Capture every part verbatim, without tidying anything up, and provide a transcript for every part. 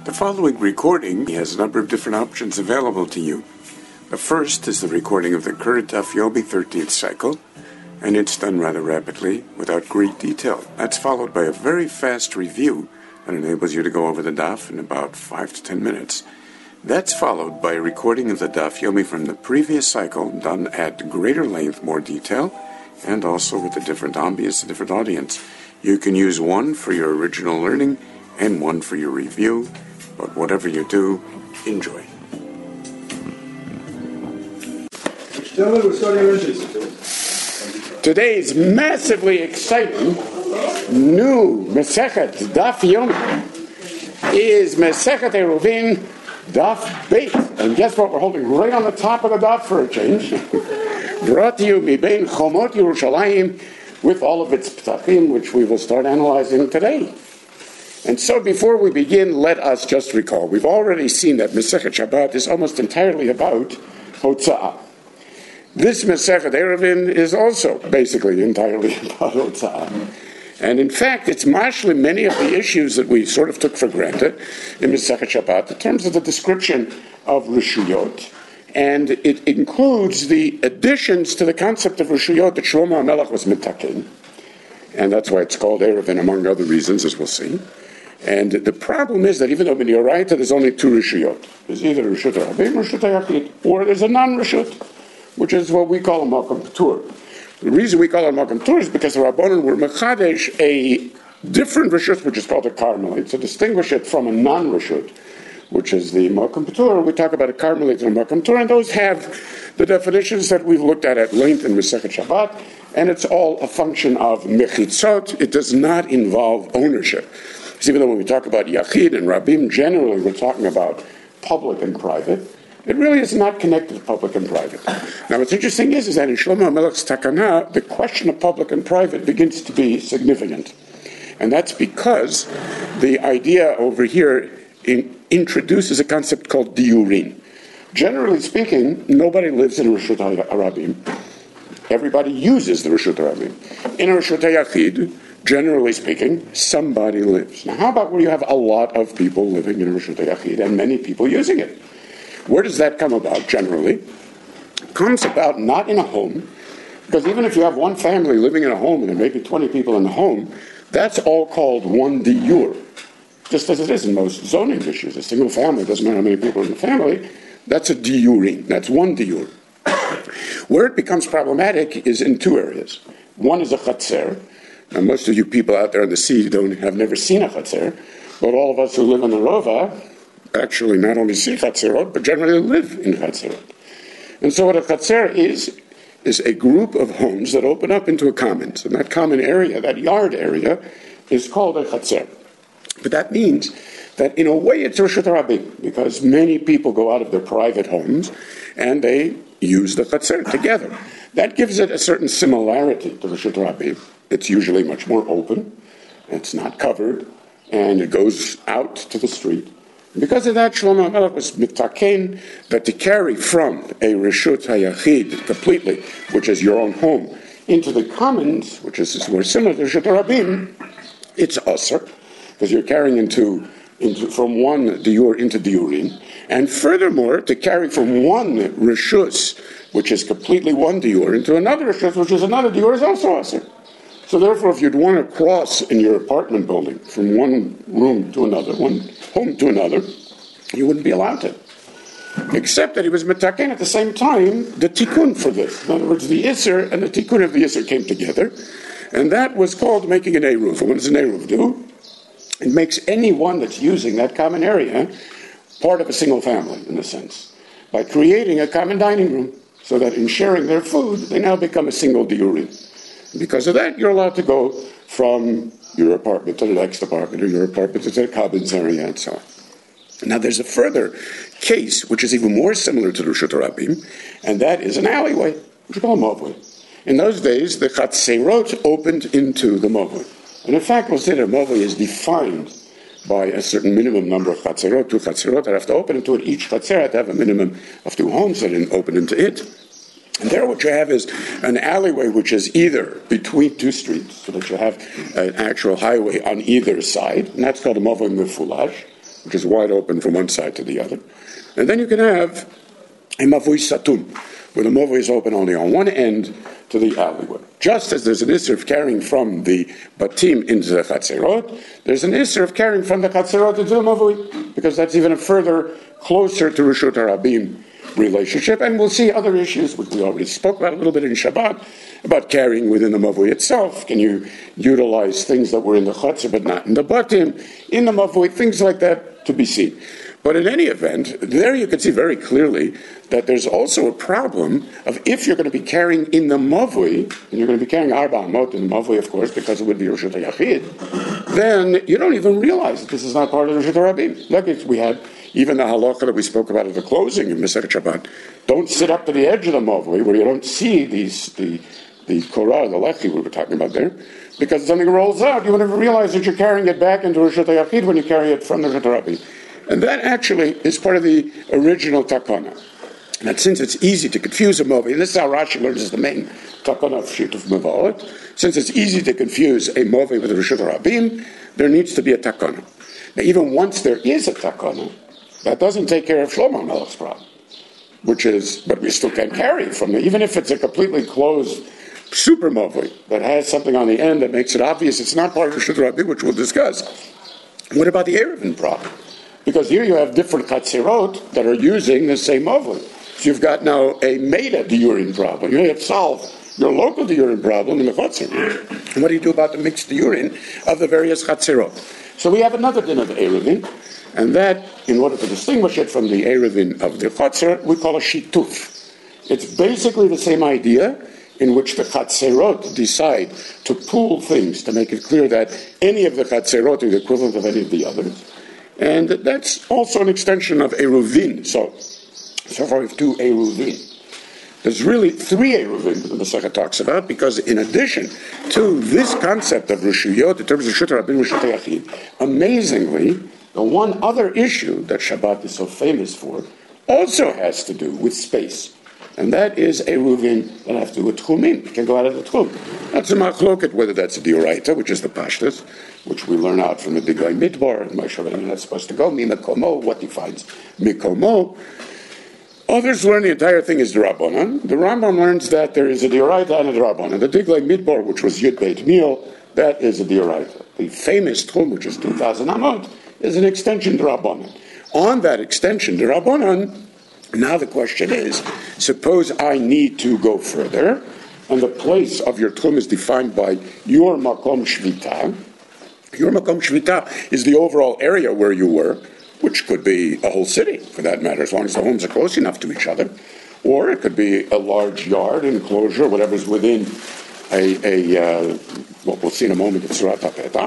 The following recording has a number of different options available to you. The first is the recording of the current Daf Yomi thirteenth cycle, and it's done rather rapidly, without great detail. That's followed by a very fast review that enables you to go over the Daf in about five to ten minutes. That's followed by a recording of the Daf Yomi from the previous cycle, done at greater length, more detail, and also with a different ambience, a different audience. You can use one for your original learning and one for your review, but whatever you do, enjoy. Today's massively exciting new Masechet Daf Yomi is Masechet Eruvin Daf Beit. And guess what? We're holding right on the top of the Daf for a change. Brought to you Mibein Chomot Yerushalayim, with all of its ptachim, which we will start analyzing today. And so before we begin, let us just recall, we've already seen that Masechet Shabbat is almost entirely about Hotza'ah. This Masechet Eruvin is also basically entirely about Hotza'ah. And in fact, it's mashlim many of the issues that we sort of took for granted in Masechet Shabbat in terms of the description of Rishuyot. And it includes the additions to the concept of Rishuyot that Shlomo HaMelech was mitaken. And that's why it's called Eruvin, among other reasons, as we'll see. And the problem is that even though in Yoraita there's only two Rishuyot, there's either Rishut HaRabim or Rishut HaYachid, or there's a non-Rishut, which is what we call a Malkam P'tur. The reason we call it Malkam P'tur is because the Rabbanon were Mechadesh a different Rishut, which is called a Carmelite, to distinguish it from a non-Rishut, which is the Malkam P'tur. We talk about a Carmelite and a Malkam P'tur, and those have the definitions that we've looked at at length in Masechet Shabbat, and it's all a function of Mechitzot. It does not involve ownership. Because even though when we talk about Yachid and Rabim, generally we're talking about public and private, it really is not connected to public and private. Now what's interesting is, is that in Shlomo HaMelech's Takana, the question of public and private begins to be significant. And that's because the idea over here in, introduces a concept called diurin. Generally speaking, nobody lives in Rishut HaRabim. Everybody uses the Rishut HaRabim. In a Rishut HaYachid, generally speaking, somebody lives. Now how about where you have a lot of people living in a Rishut HaYachid and many people using it? Where does that come about generally? It comes about not in a home, because even if you have one family living in a home and there may be twenty people in the home, that's all called one diur. Just as it is in most zoning issues. A single family, doesn't matter how many people in the family, that's a diurin, that's one diur. Where it becomes problematic is in two areas. One is a chatzer. Now most of you people out there on the sea don't have never seen a chatzer, but all of us who live in the Rova actually not only see chatzerot, but generally live in chatzerot. And so what a chatzer is, is a group of homes that open up into a common. So that common area, that yard area, is called a chatzer. But that means that in a way it's Rishut HaRabim, because many people go out of their private homes and they use the chatzer together. That gives it a certain similarity to Rishut HaRabim. It's usually much more open, it's not covered, and it goes out to the street. Because of that, Shlomo HaMelech was mitaken that to carry from a Rishut HaYachid completely, which is your own home, into the commons, which is more similar to Rishut HaRabim, it's usher, because you're carrying into, into from one diur into diurin, and furthermore, to carry from one Rishus, which is completely one diur, into another Rishus, which is another diur, is also usher. So therefore, if you'd want to cross in your apartment building from one room to another, one home to another, you wouldn't be allowed to. Except that he was metaken at the same time, the tikkun for this. In other words, the Isser and the tikkun of the Isser came together, and that was called making an Eruv. And what does an Eruv do? It makes anyone that's using that common area part of a single family, in a sense, by creating a common dining room, so that in sharing their food, they now become a single diurin. Because of that, you're allowed to go from your apartment to the next apartment, or your apartment to the commons area, and so on. Now, there's a further case, which is even more similar to Rishut HaRabim, and that is an alleyway, which we call a movway. In those days, the chatzerot opened into the movway. And in fact, we'll say that a movway is defined by a certain minimum number of chatzerot, two chatzerot that have to open into it. Each chatzer had to have a minimum of two homes that didn't open into it. And there what you have is an alleyway which is either between two streets, so that you have an actual highway on either side, and that's called a Mavoi Mefulash. which is wide open from one side to the other. And then you can have a mavui satum, where the mavui is open only on one end to the alleyway. Just as there's an issur of carrying from the batim into the chatzerot, there's an issur of carrying from the chatzerot into the mavui, because that's even a further closer to Reshut HaRabim relationship. And we'll see other issues, which we already spoke about a little bit in Shabbat, about carrying within the mavui itself. Can you utilize things that were in the chatzer but not in the batim, in the mavui, things like that to be seen. But in any event, there you can see very clearly that there's also a problem of if you're going to be carrying in the mavui, and you're going to be carrying arba amot in the mavui, of course, because it would be Reshut HaYachid, then you don't even realize that this is not part of Reshut HaRabim. Like we had even the halacha that we spoke about at the closing of Masechet Shabbat. Don't sit up to the edge of the mavui where you don't see these the the korah, the lechi we were talking about there, because something rolls out. You would never realize that you're carrying it back into Reshut HaYachid when you carry it from the Reshut HaRabim. And that actually is part of the original takana. That since it's easy to confuse a mavui, and this is how Rashi learns is the main takana of Shituf Mavot, since it's easy to confuse a mavui with a Reshut HaRabim, there needs to be a takana. Now, even once there is a takana, that doesn't take care of Shlomo Melech's problem, which is, but we still can carry from the, even if it's a completely closed super mavui that has something on the end that makes it obvious it's not part of Reshut HaRabim, which we'll discuss. What about the Eruvin problem? Because here you have different chatzerot that are using the same mavui. So you've got now a meta diurin problem. You have solved your local diurin problem in the chatzer. And what do you do about the mixed diurin of the various chatzerot? So we have another din of Eruvin, and that, in order to distinguish it from the Eruvin of the chatzer, we call a shituf. It's basically the same idea in which the chatzerot decide to pool things to make it clear that any of the chatzerot is the equivalent of any of the others. And that's also an extension of Eruvin. So, so far we have two Eruvin. There's really three Eruvin that the Masechah talks about, because in addition to this concept of Reshuyot, in terms of Reshut HaRabim, Reshut HaYachid, amazingly, the one other issue that Shabbat is so famous for also has to do with space. And that is Eruvin that have to do with Tchumim. It can go out of the Tchum. That's a machloket, whether that's a Dioraita, which is the Pashtus, which we learn out from the Diglai Midbar, and Moshe Rabbeinu is supposed to go, Mikomo, what defines Mikomo. Others learn the entire thing is the Rabbanan. The Rambam learns that there is a Dioraita and a Rabbanan. The Diglai Midbar, which was Yud Beit Mil, that is a Dioraita. The famous Tchum, which is two thousand Amot, is an extension to Rabbanan. On that extension to Rabbanan, now the question is, suppose I need to go further, and the place of your Tchum is defined by your Makom Shvita. Your Makom Shvita is the overall area where you work, which could be a whole city, for that matter, as long as the homes are close enough to each other. Or it could be a large yard, enclosure, whatever's within a, a uh, what we'll see in a moment, of Surat HaPetah.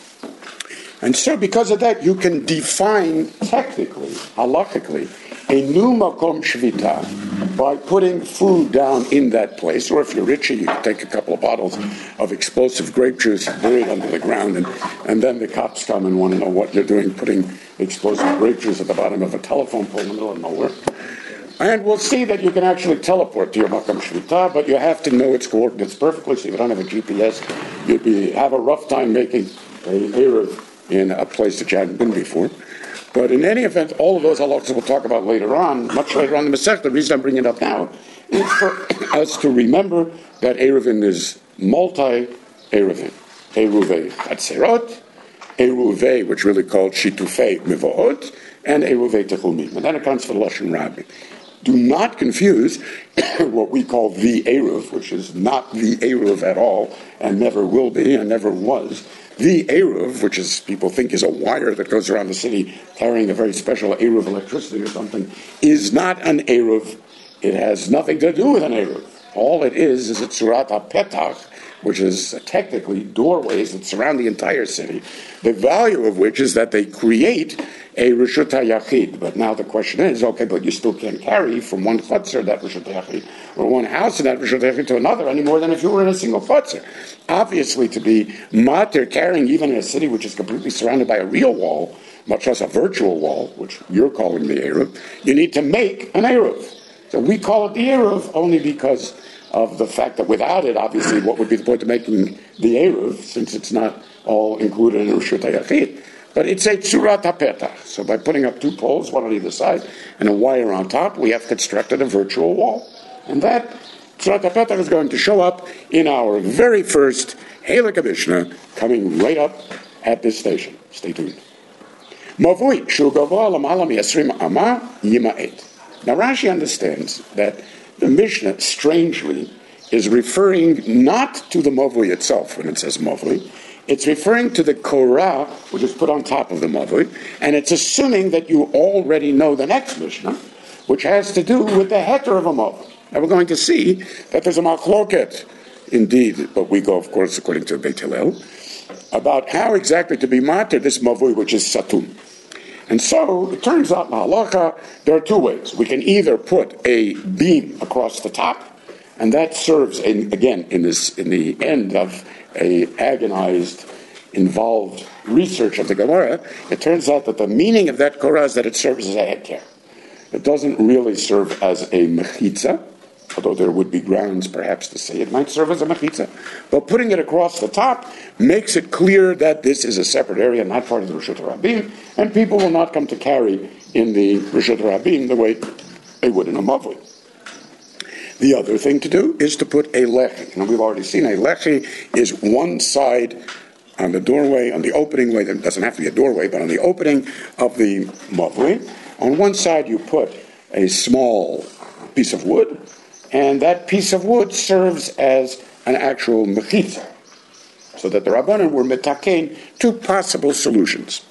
And so because of that, you can define technically, halachically, a new Makom Shvita by putting food down in that place. Or if you're richer, you can take a couple of bottles of explosive grape juice, bury it under the ground, and, and then the cops come and want to know what you're doing, putting explosive grape juice at the bottom of a telephone pole in the middle of nowhere. And we'll see that you can actually teleport to your Makom Shvita, but you have to know its coordinates perfectly. So if you don't have a G P S, you'd be, have a rough time making a Erev in a place that you hadn't been before. But in any event, all of those halachas we'll talk about later on, much later on in the Masechah. The reason I'm bringing it up now is for us to remember that Eruvin is multi-Eruvin. Eruvei Chatzerot, Eruvei, which really called Shitufei Mevohot, and Eruvei Techumim. And that accounts for the Lashon Rabbi. Do not confuse what we call the Eruv, which is not the Eruv at all, and never will be, and never was. The Eruv, which is people think is a wire that goes around the city carrying a very special Eruv electricity or something, is not an Eruv. It has nothing to do with an Eruv. All it is is a Surat HaPetach, which is technically doorways that surround the entire city, the value of which is that they create a Reshut HaYachid. But now the question is, okay, but you still can't carry from one chutzner, that Reshut HaYachid, or one house in that Reshut HaYachid to another any more than if you were in a single chutzner. Obviously, to be mater carrying even in a city which is completely surrounded by a real wall, much less a virtual wall, which you're calling the Eruv, you need to make an Eruv. So we call it the Eruv only because of the fact that without it, obviously, what would be the point of making the Eruv, since it's not all included in Reshut HaYachid? But it's a tzurat hapetach. So by putting up two poles, one on either side, and a wire on top, we have constructed a virtual wall. And that tzurat hapetach is going to show up in our very first Halakha Mishnah, coming right up at this station. Stay tuned. Mavui shu gavoa lamala mi'asrim ama yima'et. Now Rashi understands that the Mishnah, strangely, is referring not to the mavui itself when it says mavui. It's referring to the korah, which is put on top of the mavui, and it's assuming that you already know the next Mishnah, which has to do with the heter of a mavui. Now we're going to see that there's a machloket, indeed, but we go, of course, according to Beit Hillel, about how exactly to be mater this mavui, which is satum. And so it turns out in halacha there are two ways. We can either put a beam across the top, and that serves, in, again, in this in the end of a agonized, involved research of the Gemara, it turns out that the meaning of that korah is that it serves as a headcare. It doesn't really serve as a mechitza, although there would be grounds perhaps to say it might serve as a mechitza. But putting it across the top makes it clear that this is a separate area, not part of the Reshut Rabim, and people will not come to carry in the Reshut Rabim the way they would in a mavui. The other thing to do is to put a lechi. Now we've already seen a lechi is one side on the doorway, on the opening way. It doesn't have to be a doorway, but on the opening of the mavui, on one side you put a small piece of wood, and that piece of wood serves as an actual mechitza, so that the Rabbanan were metakein two possible solutions.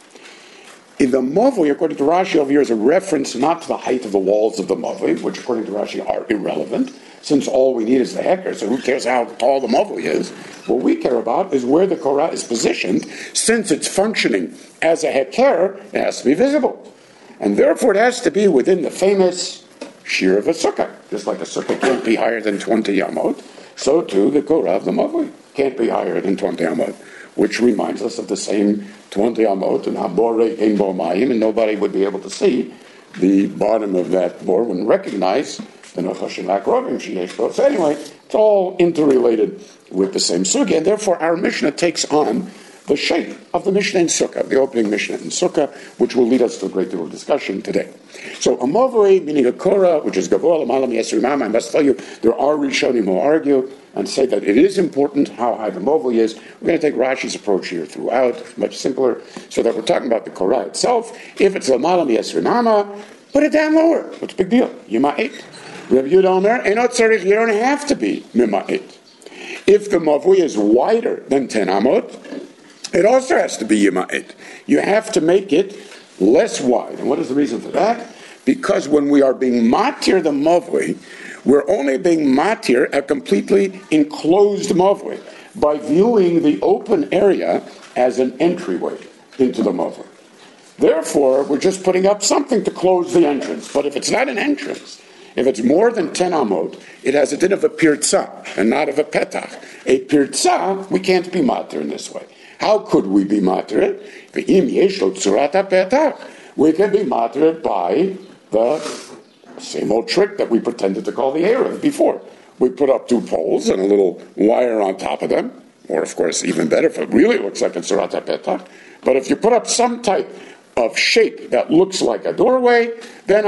In the mavui, according to Rashi over here, is a reference not to the height of the walls of the mavui, which according to Rashi are irrelevant, since all we need is the heker, so who cares how tall the mavui is? What we care about is where the korah is positioned. Since it's functioning as a heker, it has to be visible. And therefore it has to be within the famous shear of a sukkah. Just like a sukkah can't be higher than twenty amot, so too the korah of the mavui can't be higher than twenty amot, which reminds us of the same twenty amot and habore ein bo mayim, and nobody would be able to see the bottom of that bore, wouldn't recognize the nechashim akrovim sheyesh bo. So anyway, it's all interrelated with the same sugya, and therefore our Mishnah takes on the shape of the Mishnah in Sukkah, the opening Mishnah in Sukkah, which will lead us to a great deal of discussion today. So a mavui, meaning a korah, which is gavoa l'malam yesrim ama, I must tell you, there are Rishonim who argue and say that it is important how high the mavui is. We're going to take Rashi's approach here throughout, much simpler, so that we're talking about the korah itself. If it's l'malam yesrim ama, put it down lower. What's the big deal? Yima'it. Rabbi Yehuda Omer, einot tzarich, you don't have to be mima'it. If the mavui is wider than ten amot, it also has to be yima'it. You have to make it less wide. And what is the reason for that? Because when we are being matir the mavui, we're only being matir a completely enclosed mavui by viewing the open area as an entryway into the mavui. Therefore, we're just putting up something to close the entrance. But if it's not an entrance, if it's more than ten amot, it has a din of a pirza and not of a petach. A pirza, we can't be matir in this way. How could we be matir? We can be matir by the same old trick that we pretended to call the Erev before. We put up two poles and a little wire on top of them, or of course even better if it really looks like a Tzurat HaPetach. But if you put up some type of shape that looks like a doorway, then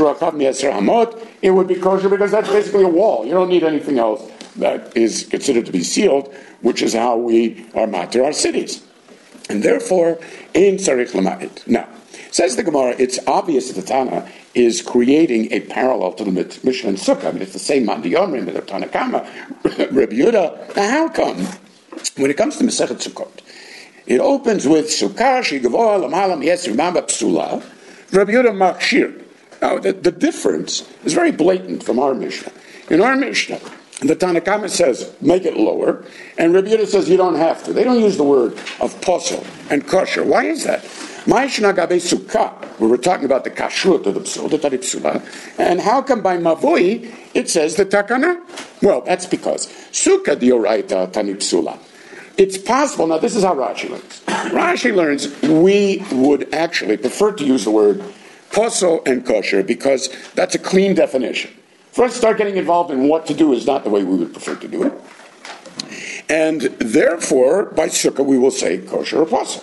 it would be kosher because that's basically a wall. You don't need anything else that is considered to be sealed, which is how we are matir our cities. And therefore, ein tzarich l'ma'it. Now, says the Gemara, it's obvious that the Tana is creating a parallel to the Mishnah and Sukkah. I mean, it's the same Mandi Yomrim, the Tana Kama, Rabbi Yehuda. Now, how come, when it comes to Masechet Sukkot, it opens with Sukkah, Shigavoa, Lamalam, Yes, Rimamba, Psula, Rabbi Yehuda Machshir. Now, the, the difference is very blatant from our Mishnah. In our Mishnah, the Tana Kama says, make it lower, and Rabbi Yehuda says, you don't have to. They don't use the word of posel and kosher. Why is that? Ma'ishna gabe sukkah, where we're talking about the kashrut of the psul, the tari psula, and how come by mavui it says the takana? Well, that's because sukkah dioraita tani psula. It's possible, now this is how Rashi learns. Rashi learns we would actually prefer to use the word posel and kosher because that's a clean definition. For us to start getting involved in what to do is not the way we would prefer to do it. And therefore, by sukkah we will say kosher or posel.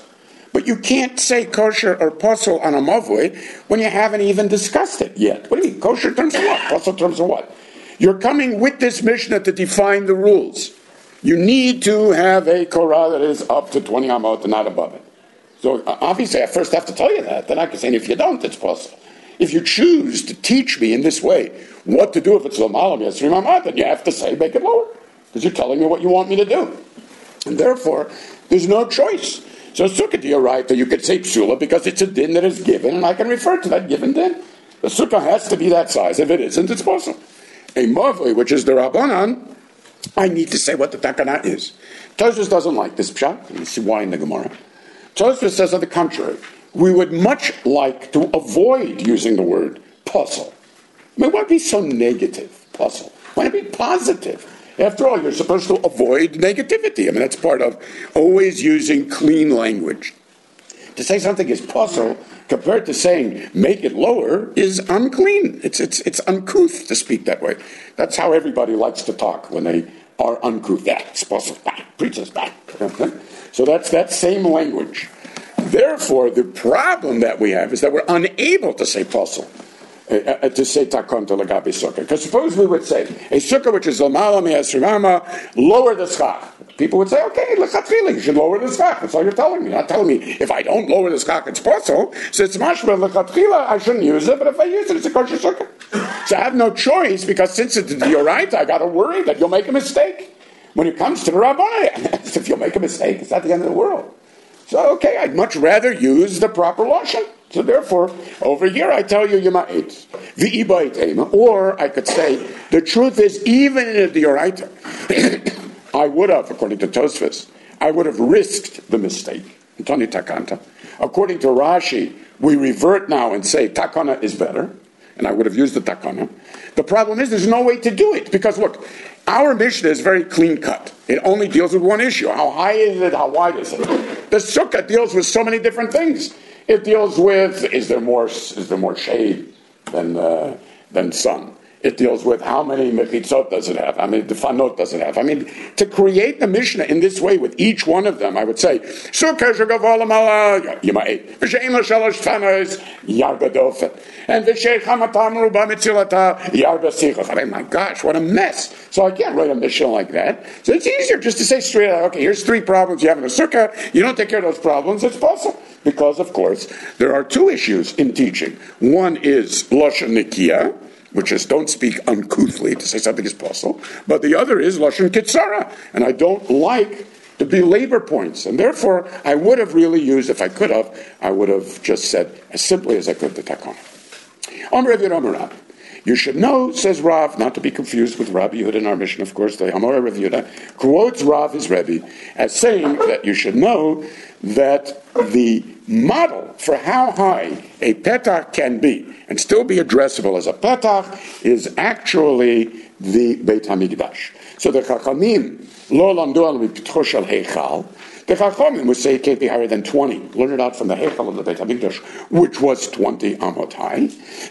But you can't say kosher or posel on a mavui when you haven't even discussed it yet. What do you mean, kosher terms of what? Posel terms of what? You're coming with this Mishnah to define the rules. You need to have a Korah that is up to twenty amot and not above it. So obviously I first have to tell you that. Then I can say, if you don't, it's posel. If you choose to teach me in this way what to do if it's Lomalam Yesrim Amad, then you have to say, make it lower. Because you're telling me what you want me to do. And therefore, there's no choice. So sukkah, you're right, that you could say psula because it's a din that is given, and I can refer to that given din. The sukkah has to be that size. If it isn't, it's possible. A mavli, which is the Rabbanan, I need to say what the takana is. Tosfos doesn't like this pshat. You see why in the Gemara. Tosfos says on the contrary, we would much like to avoid using the word puzzle. I mean, why be so negative, puzzle? Why be positive? After all, you're supposed to avoid negativity. I mean, that's part of always using clean language. To say something is puzzle compared to saying make it lower is unclean. It's it's it's uncouth to speak that way. That's how everybody likes to talk when they are uncouth. Yeah, it's puzzle. Preaches back. So that's that same language. Therefore, the problem that we have is that we're unable to say puzzle. Uh, to say takon to lagabi sukkah. Because suppose we would say, a sukkah which is l'mala mi'esrimama, lower the schach. People would say, okay, l'chatchila, you should lower the schach. That's all you're telling me. You're not telling me, if I don't lower the schach, it's possible. So it's mashma, l'chatchila, I shouldn't use it, but if I use it, it's a kosher sukkah. So I have no choice, because since it's your right, I got to worry that you'll make a mistake. When it comes to the Rabbanah, if you'll make a mistake, it's not the end of the world. So, okay, I'd much rather use the proper lashon. So therefore, over here I tell you Yema'it, V'ibait Ema, or I could say, the truth is, even in the Yoraita, I would have, according to Tosfos, I would have risked the mistake. Antoni Takanta. According to Rashi, we revert now and say Takana is better, and I would have used the Takana. The problem is, there's no way to do it, because look, our Mishnah is very clean cut. It only deals with one issue. How high is it? How wide is it? The Sukkah deals with so many different things. It deals with, is there more is there more shade than uh, than sun? It deals with how many mechitzot does it have? How many defanot does it have? I mean, to create the Mishnah in this way with each one of them, I would say, Sukkah shegavol amala yima'et, v'she'in lo shalosh tanos yarba dofet, and v'she'ich hamatam ruba mitzilata yarba sichach. I mean, my gosh, what a mess. So I can't write a Mishnah like that. So it's easier just to say straight out, okay, here's three problems you have in a Sukkah, you don't take care of those problems, it's possible. Because, of course, there are two issues in teaching. One is Lashon Nikiya, which is don't speak uncouthly to say something is possible. But the other is Lashon Kitzara. And I don't like to be labor points. And therefore, I would have really used, if I could have, I would have just said as simply as I could the Takon. Amar Rav Yehuda, you should know, says Rav, not to be confused with Rabbi Yehuda in our mission, of course, the Amar Rav Yehuda quotes Rav, his Rebbe, as saying that you should know that the model for how high a petach can be and still be addressable as a petach is actually the Beit HaMikdash. So the Chachamim lo lamdu al mipitcho shel heichal. The Chachamim would say it can't be higher than twenty. Learn it out from the heichal of the Beit HaMikdash, which was twenty amot high,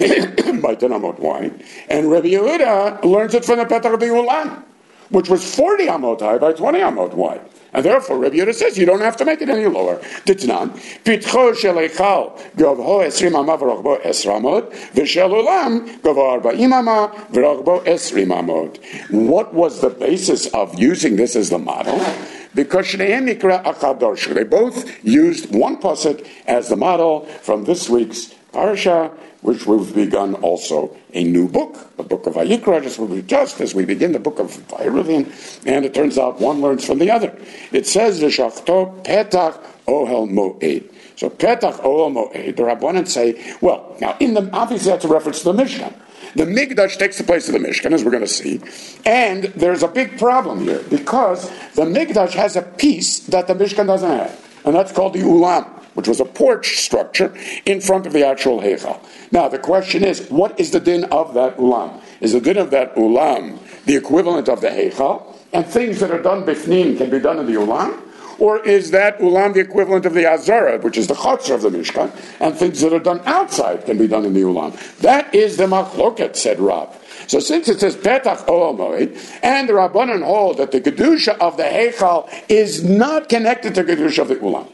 by ten amot wide. And Rabbi Yehuda learns it from the petach of the Ulam, which was forty amot high by twenty amot wide. And therefore, Rabbi Yehuda says you don't have to make it any lower. Titnan, pitcho shel eichal gavho esrim amah v'rochbo esra amot, v'shel ulam gavho arba'im amah v'rochbo esrim amot. What was the basis of using this as the model? Because shneim nikra achadosh. They both used one pasuk as the model from this week's parasha, which we've begun also a new book, the book of Vayikra, just, just as we begin the book of Vayiruvin, and it turns out one learns from the other. It says, V'shachto petach ohel mo'ed. So petach ohel mo'ed, the Rabbanan say, well, now, in the obviously that's a reference to the Mishnah. The Mikdash takes the place of the Mishkan, as we're going to see, and there's a big problem here, because the Mikdash has a piece that the Mishkan doesn't have, and that's called the Ulam, which was a porch structure in front of the actual Heichal. Now, the question is, what is the din of that Ulam? Is the din of that Ulam the equivalent of the Heichal, and things that are done bifnim can be done in the Ulam? Or is that Ulam the equivalent of the Azara, which is the Chotzer of the Mishkan, and things that are done outside can be done in the Ulam? That is the Machloket, said Rav. So since it says Petach Ohel Moed, and the Rabbanan hold that the Kedusha of the Heichal is not connected to the Kedusha of the Ulam,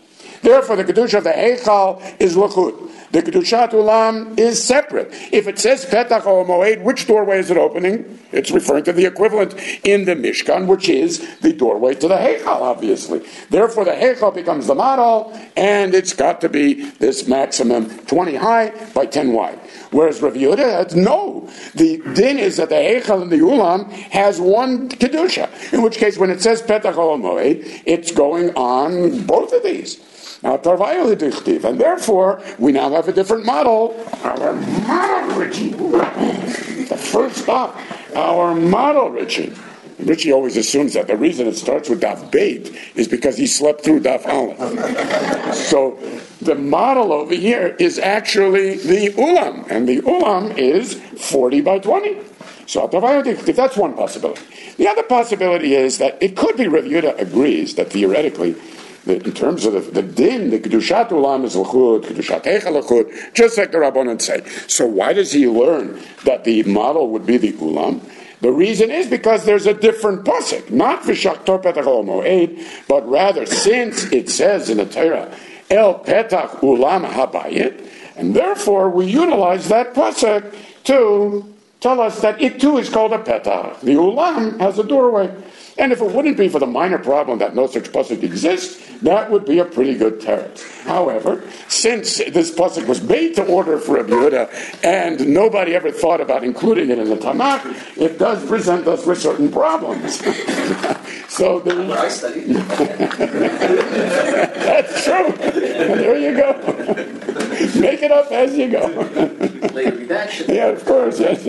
Therefore, the Kedusha of the Heichal is Lachut. The Kedushat Ulam is separate. If it says Petach Ol Moed, which doorway is it opening? It's referring to the equivalent in the Mishkan, which is the doorway to the Heichal, obviously. Therefore, the Heichal becomes the model, and it's got to be this maximum twenty high by ten wide. Whereas Rav Yehuda has no. The din is that the Heichal and the Ulam has one Kedusha, in which case when it says Petach Ol Moed, it's going on both of these. Now, and therefore, we now have a different model. Our model, Richie. The first stop. Our model, Richie. Richie always assumes that the reason it starts with Daf Beit is because he slept through Daf Aleph. So, the model over here is actually the Ulam. And the Ulam is forty by twenty. So, that's one possibility. The other possibility is that it could be Rav Yehuda agrees that theoretically, in terms of the, the din, the Kedushat Ulam is L'chud, Kedushat Heichal L'chud, just like the Rabbanan say. So why does he learn that the model would be the Ulam? The reason is because there's a different pasuk, not V'shachtor Petach Ol Moed, but rather since it says in the Torah, El Petach Ulam Habayit, and therefore we utilize that pasuk to tell us that it too is called a Petach. The Ulam has a doorway. And if it wouldn't be for the minor problem that no such pasuk exists, that would be a pretty good teretz. However, since this pasuk was made to order for Rabbi Yehuda, and nobody ever thought about including it in the Tanakh, it does present us with certain problems. So the, I studied. That's true. There you go. Make it up as you go. Later redaction. Yeah, of course. Yes.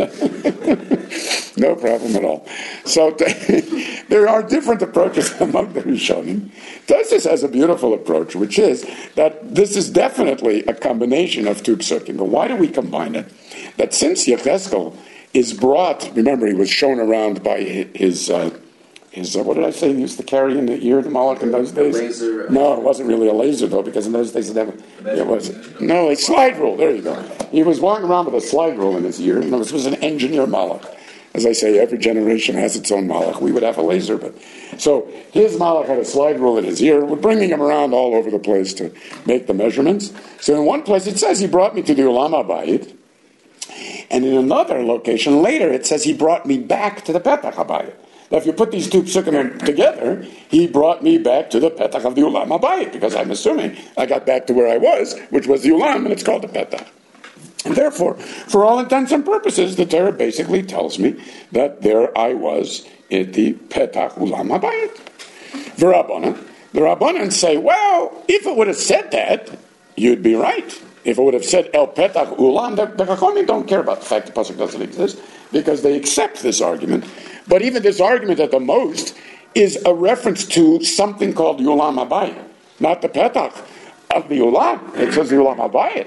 No problem at all. So there are different approaches among the Rishonim. Tosfos has a beautiful approach, which is that this is definitely a combination of two psukim. But why do we combine it? That since Yechezkel is brought, remember he was shown around by his, uh, his uh, what did I say he used to carry in the ear, the Malach in those days? Laser. No, it wasn't really a laser though, because in those days it never, it was, no, a slide rule, there you go. He was walking around with a slide rule in his ear, and this was an engineer Malach. As I say, every generation has its own malach. We would have a laser, but so his malach had a slide rule in his ear, we're bringing him around all over the place to make the measurements. So in one place it says he brought me to the Ulam HaBayit, and in another location later it says he brought me back to the Petach HaBayit. Now if you put these two psukim together, he brought me back to the Petach of the Ulam HaBayit, because I'm assuming I got back to where I was, which was the Ulam, and it's called the Petach. And therefore, for all intents and purposes, the Torah basically tells me that there I was at the Petach Ulam HaBayit. The Rabbanan, the Rabbanan say, well, if it would have said that, you'd be right. If it would have said El Petach Ulam, the, the Chachamim don't care about the fact the pasuk doesn't exist, because they accept this argument. But even this argument at the most is a reference to something called the Ulam HaBayit, not the Petach of the Ulam. It says the Ulam HaBayit.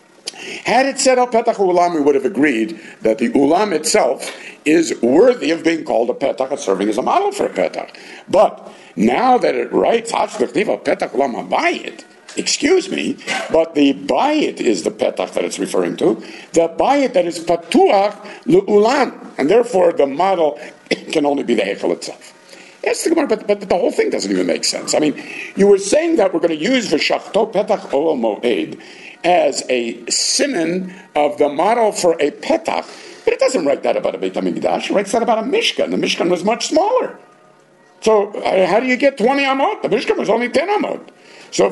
Had it said Al Petach Ulam, we would have agreed that the Ulam itself is worthy of being called a Petach and serving as a model for a Petach. But now that it writes Petach Ulam HaBayit, excuse me, but the Bayit is the Petach that it's referring to, the Bayit that is Patuach L'Ulam, and therefore the model can only be the Heichal itself. Yes, but, but the whole thing doesn't even make sense. I mean, you were saying that we're going to use V'shachto Petach Ol Moed as a siman of the model for a petach, but it doesn't write that about a Beit HaMikdash. It writes that about a Mishkan. The Mishkan was much smaller. So uh, how do you get twenty amot? The Mishkan was only ten amot. So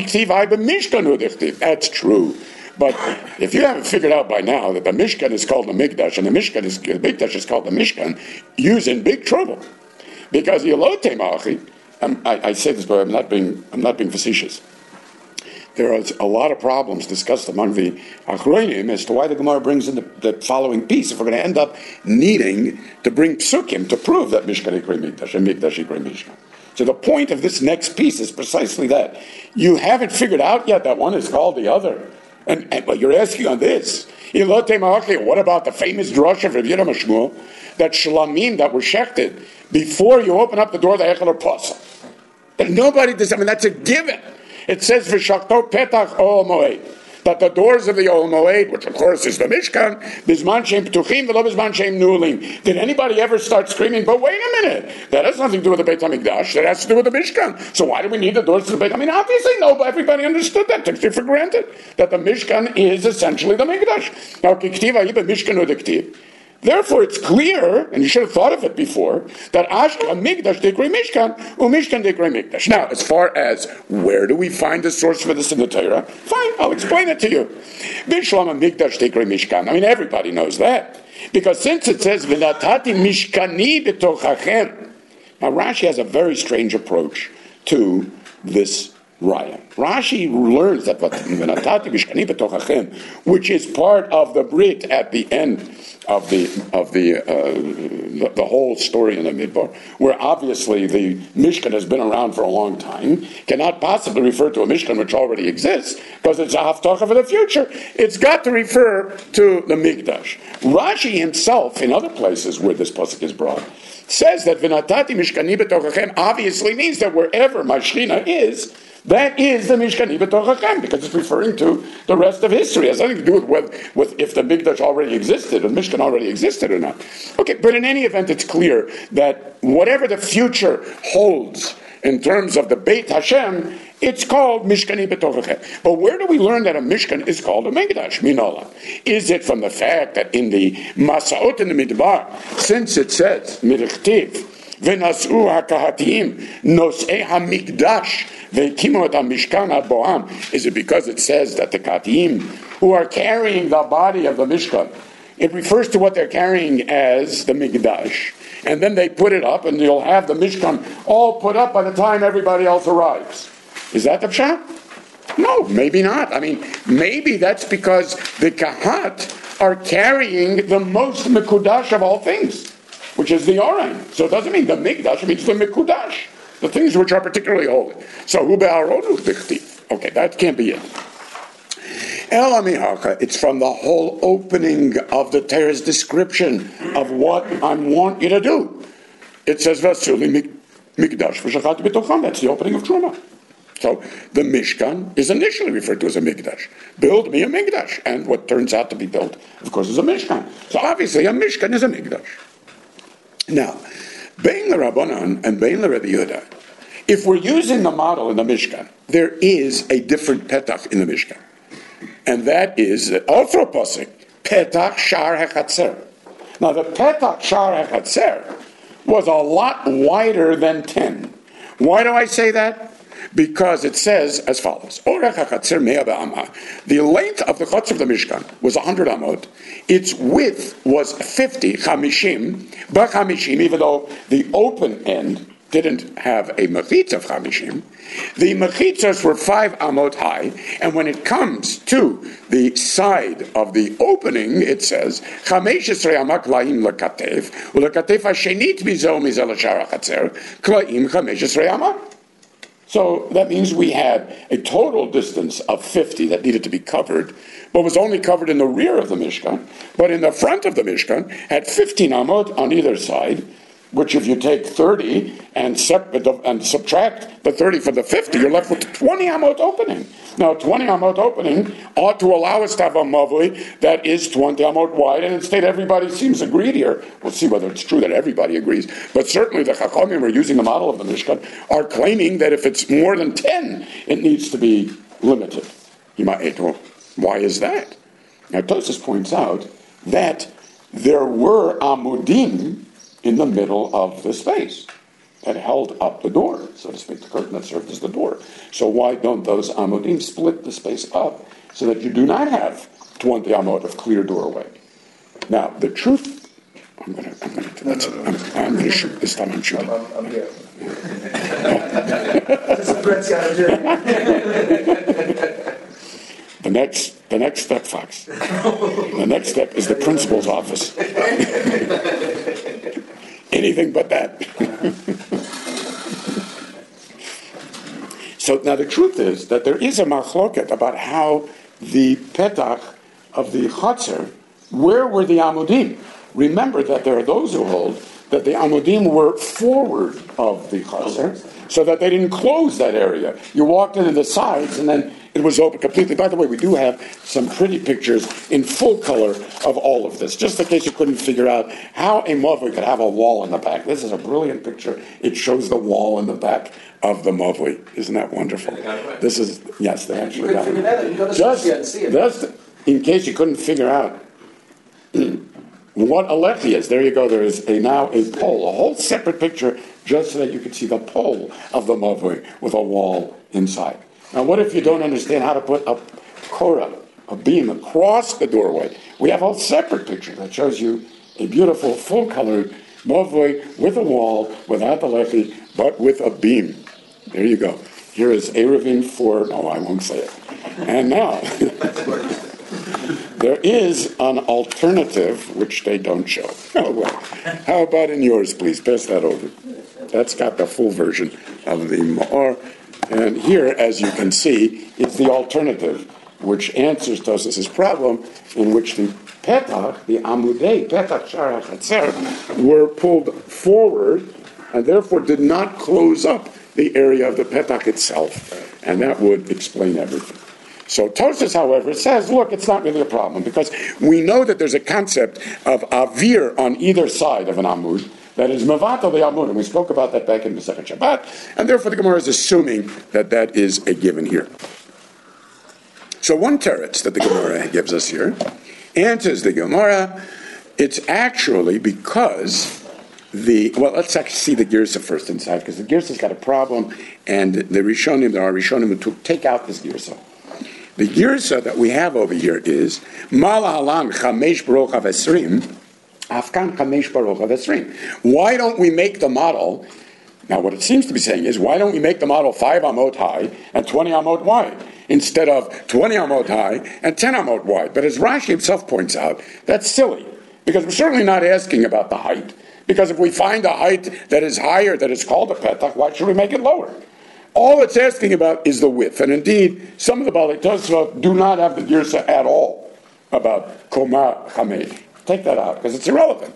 that's true. But if you haven't figured out by now that the Mishkan is called the Mikdash and the Mishkan is the Mikdash is called the Mishkan, you're in big trouble. Because Yelote Malachi, I, I say this, but I'm not being I'm not being facetious. There are a lot of problems discussed among the Achronim as to why the Gemara brings in the, the following piece if we're going to end up needing to bring psukim to prove that Mishkan Ikrei Mikdash and Mikdash Ikrei Mishkan. So the point of this next piece is precisely that. You haven't figured out yet that one is called the other. And, and but you're asking on this. What about the famous drush of Rabbi Yehuda Mashmuel that shlamim that were shechted before you open up the door of the Heichal or Pasuk? That nobody does. I mean, that's a given. It says V'shachto Petach Ol Moed. that the doors of the Ohel Moed, which of course is the Mishkan, Bizman Shem Ptuchim v'lo Bizman Shem Nulim. Did anybody ever start screaming, but wait a minute, that has nothing to do with the Beit HaMikdash, that has to do with the Mishkan. So why do we need the doors to the Beit? I mean, obviously no, but everybody understood that, took it for granted, that the Mishkan is essentially the Mikdash. Now, Kiktiva Yiba Mishkan Udiktiv. Therefore, it's clear, and you should have thought of it before, that Ashka Migdash Dikrei Mishkan, Umishkan Dikrei Migdash. Now, as far as where do we find the source for this in the Torah? Fine, I'll explain it to you. Bishlama Migdash Dikrei Mishkan. I mean, everybody knows that. Because since it says, V'natati Mishkani B'tochachem. Now, Rashi has a very strange approach to this Raya. Rashi learns that which is part of the Brit at the end of the of the, uh, the the whole story in the Midbar, where obviously the Mishkan has been around for a long time, cannot possibly refer to a Mishkan which already exists, because it's a Haftarah for the future. It's got to refer to the Mikdash. Rashi himself, in other places where this pasuk is brought, says that V'natati Mishkani B'tochachem obviously means that wherever my Shechina is, that is the Mishkani B'tochachem, because it's referring to the rest of history. It has nothing to do with, with, with if the Mikdash already existed, or the Mishkan already existed or not. Okay, but in any event, it's clear that whatever the future holds in terms of the Beit Hashem, it's called Mishkani B'tochachem. But where do we learn that a Mishkan is called a Mikdash? Minola. Is it from the fact that in the Masaot in the Midbar, since it says, Mirchtiv, V'nas'u ha'kahatiyim, nos'ei ha'mikdash, v'kimu et ha'mishkan ha'boam. Is it because it says that the Kahatiyim, who are carrying the body of the Mishkan, it refers to what they're carrying as the Mikdash. And then they put it up, and you'll have the Mishkan all put up by the time everybody else arrives. Is that the pshat? No, maybe not. I mean, maybe that's because the Kahat are carrying the most Mekudash of all things, which is the Oren. So it doesn't mean the Mikdash, it means the Mekudash, the things which are particularly holy. So Hu be'arodu b'chtiv. Okay, that can't be it. Ela mihacha, it's from the whole opening of the Torah's description of what I want you to do. It says, Vasuli Mikdash v'shachati b'tocham. That's the opening of Truma. So the Mishkan is initially referred to as a Mikdash. Build me a Mikdash. And what turns out to be built, of course, is a Mishkan. So obviously a Mishkan is a Mikdash. Now, Bein l'Rabbanan and Bein l'Rebbe Yehuda, if we're using the model in the Mishkan, there is a different petach in the Mishkan. And that is the also pasuk, Petach Shar HaChatzer. Now the Petach Shar HaChatzer was a lot wider than ten. Why do I say that? Because it says as follows: the length of the chutz of the Mishkan was one hundred amot. Its width was fifty, chamishim, b'chamishim, even though the open end didn't have a mechitza of chamishim. The mechitzas were five amot high, and when it comes to the side of the opening, it says chamesh esrei amah klaim lekatef, ulekatef hashenit mizo mizel shar hachatzer klaim chamesh esrei amah. So that means we had a total distance of fifty that needed to be covered, but was only covered in the rear of the Mishkan. But in the front of the Mishkan had fifteen amot on either side, which if you take thirty and, sep- and subtract the thirty from the fifty, you're left with twenty amot opening. Now, twenty amot opening ought to allow us to have a mavli that is twenty amot wide, and instead everybody seems agreed here. We'll see whether it's true that everybody agrees, but certainly the Chachamim are using the model of the Mishkan, are claiming that if it's more than ten, it needs to be limited. You might say, well, why is that? Now, Tosfos points out that there were amudim in the middle of the space that held up the door, so to speak, the curtain that served as the door. So why don't those amudim split the space up so that you do not have twenty amot of clear doorway? Now, the truth, I'm going to, I'm going to, that's, I'm, I'm going to shoot, this time I'm shooting. I'm, I'm here. This is Brett's got to do. The next, the next step, Fox. The next step is the principal's office. Anything but that. So now the truth is that there is a machloket about how the petach of the Chatzer, where were the amudim? Remember that there are those who hold that the amudim were forward of the Chatzer, so that they didn't close that area. You walked into the sides, and then it was open completely. By the way, we do have some pretty pictures in full color of all of this, just in case you couldn't figure out how a mavoi could have a wall in the back. This is a brilliant picture. It shows the wall in the back of the mavoi. Isn't that wonderful? This is, yes, they actually got it. Just, just in case you couldn't figure out what a lechi is, there you go. There is a now a pole, a whole separate picture, just so that you could see the pole of the mavoi with a wall inside. Now, what if you don't understand how to put a korah, a beam, across the doorway? We have a separate picture that shows you a beautiful, full-colored mavoi with a wall, without the lechi, but with a beam. There you go. Here is Eruvin for, no, I won't say it. And now, there is an alternative, which they don't show. Oh, well. How about in yours, please? Pass that over. That's got the full version of the Ma'or. And here, as you can see, it's the alternative, which answers Tosas's problem, in which the petach, the amudei, petach shar hachatzer, were pulled forward, and therefore did not close up the area of the petach itself. And that would explain everything. So Tosas, however, says, look, it's not really a problem, because we know that there's a concept of avir on either side of an amud, that is mevatel the amud, and we spoke about that back in the second Shabbat, and therefore the Gemara is assuming that that is a given here. So one teretz that the Gemara gives us here answers the Gemara, it's actually because the, well, let's actually see the Girsa first inside, because the Girsa's got a problem, and the Rishonim, there are Rishonim who took, take out this Girsa. The Girsa that we have over here is Mala Halan Chamesh Baruch Avesrim Afkan Chamesh Baruch Avesrim. Why don't we make the model? Now, what it seems to be saying is, why don't we make the model five amot high and twenty amot wide instead of twenty amot high and ten amot wide? But as Rashi himself points out, that's silly, because we're certainly not asking about the height. Because if we find a height that is higher that is called a petach, why should we make it lower? All it's asking about is the width. And indeed, some of the Balei Tosfot do not have the Girsa at all about Koma Chamei. Take that out, because it's irrelevant.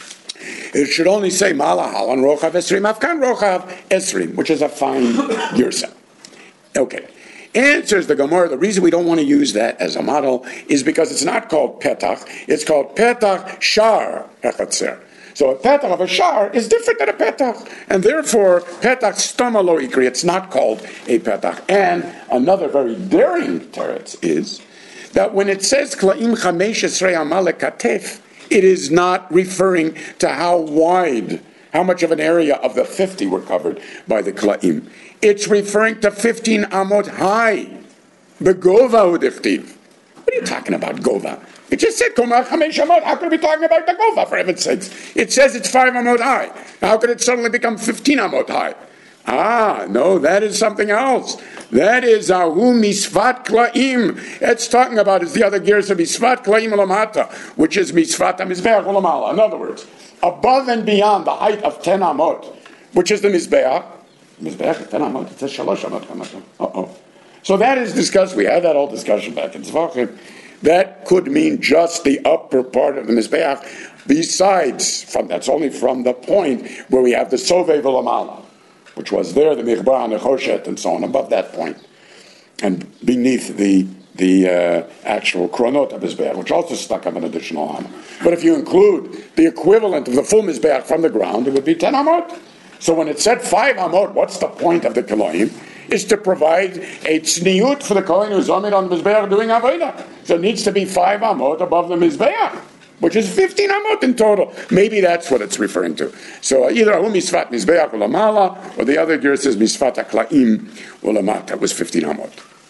It should only say Mala Halan Rochav Esrim Afkan Rochav Esrim, which is a fine Girsa. Okay. Answers the Gemara, the reason we don't want to use that as a model is because it's not called Petach, it's called Petach Shar Echatzer. So a petach of a shar is different than a petach, and therefore petach stoma lo ikri. It's not called a petach. And another very daring teretz is that when it says klaim chamesh esrei amal lekatef, it is not referring to how wide, how much of an area of the fifty were covered by the klaim. It's referring to fifteen amot high. Begova udichtiv. What are you talking about, gova? It just said, Komach Chamesh Amot. How could it be talking about the Gova, for heaven's sakes? It says it's five Amot high. How could it suddenly become fifteen Amot high? Ah, no, that is something else. That is Ahu Misvat Klaim. It's talking about is the other gears of Misvat Klaim Ulamata, which is Misvat HaMizbeach Ulamala. In other words, above and beyond the height of ten Amot, which is the Mizbeach. Mizbeach, ten Amot, it says Shalosh Amot. Uh-oh. So that is discussed. We had that whole discussion back in Zvachim. That could mean just the upper part of the Mizbeach, besides, from, that's only from the point where we have the Sovei V'Lamala, which was there, the Michbar and the Choshet, and so on, above that point, and beneath the the uh, actual Kronot of Mizbeach, which also stuck up an additional Amma. But if you include the equivalent of the full Mizbeach from the ground, it would be ten Amot. So when it said five Amot, what's the point of the Kiloim? Is to provide a tzniut for the Kohen who's on on the Mizbeach doing Avodah. So it needs to be five Amot above the Mizbeach, which is fifteen Amot in total. Maybe that's what it's referring to. So either Ahu Misvat Mizbeach Ulamala, or the other gear says Misvat HaKlaim Ulamata, was fifteen Amot.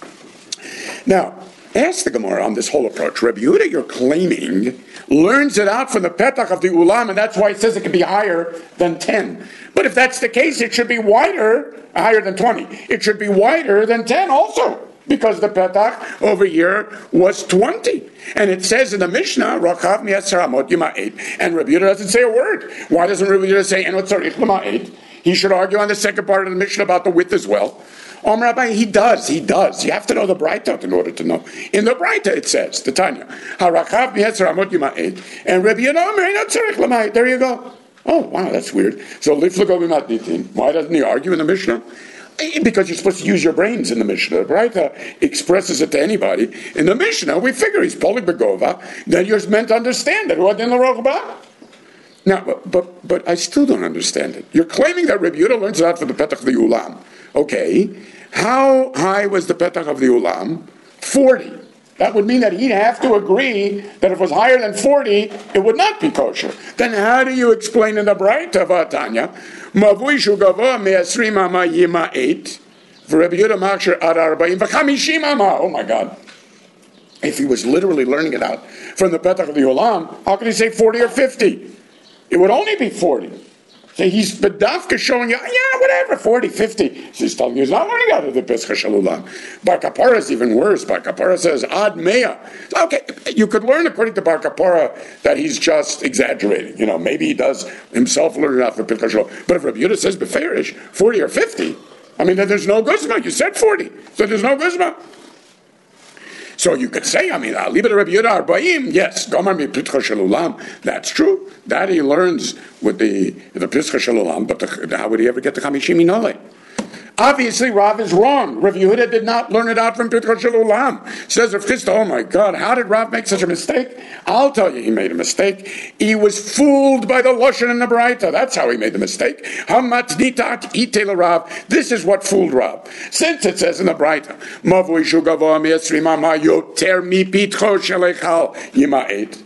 Now, ask the Gemara on this whole approach. Rabbi Yehuda, you're claiming, learns it out from the petach of the ulam, and that's why it says it can be higher than ten. But if that's the case, it should be wider, higher than twenty. It should be wider than ten also, because the petach over here was twenty. And it says in the Mishnah, Rachav mi'aser amot yima'ed, and Rabbi Yehuda doesn't say a word. Why doesn't Rabbi Yehuda say, Eno tzarich l'ma'ed? He should argue on the second part of the Mishnah about the width as well. Om Rabbi, he does, he does. You have to know the Braitot in order to know. In the Braita it says, the Tanya, Harachav mi'etzer amot yima'ed, and Rabbi Yehuda, there you go. Oh, wow, that's weird. So, why doesn't he argue in the Mishnah? Because you're supposed to use your brains in the Mishnah. The Braita expresses it to anybody. In the Mishnah, we figure he's Polik Begova, then you're meant to understand it. What in the Rochba? Now, but, but but I still don't understand it. You're claiming that Rabbi Yehuda learns it out for the Petach of the Ulam. Okay, how high was the Petach of the Ulam? forty. That would mean that he'd have to agree that if it was higher than forty, it would not be kosher. Then how do you explain in the Braita Vatanya, Mavui shu gavoa me'asrim ama yima eight, v'Rebbe Yehuda machshir ad arba'im v'chamishim ama. Oh my God. If he was literally learning it out from the Petach of the Ulam, how could he say forty or fifty? It would only be forty. So he's bedafka showing you, yeah, whatever, forty, fifty. So he's telling you he's not learning out of the Pesach Shalulam. Bar Kapara is even worse. Bar Kapara says, ad mea. Okay, you could learn according to Bar Kapara that he's just exaggerating. You know, maybe he does himself learn it out for Pesach Shalulam. But if Rabbi Yehuda says beferish, forty or fifty, I mean, then there's no guzma. You said forty, so there's no guzma. So you could say, I mean, leave it to Rabbi Yehuda Arba'im. Yes, Gomar mi Pitcha Shalulam. That's true. That he learns with the the Pitcha Shalulam. But the, how would he ever get the Chamishim Nole? Obviously, Rav is wrong. Rav Yehuda did not learn it out from Pitcha Shalulam. Says Rav Chisda, oh my God, how did Rav make such a mistake? I'll tell you, he made a mistake. He was fooled by the Lashon and the Braita. That's how he made the mistake. Hamatnitat ite Rav. This is what fooled Rav. Since it says in the Braita, Mavui shu gavoa mi'asrim ama yoter mi pitcho shelechal yima eight.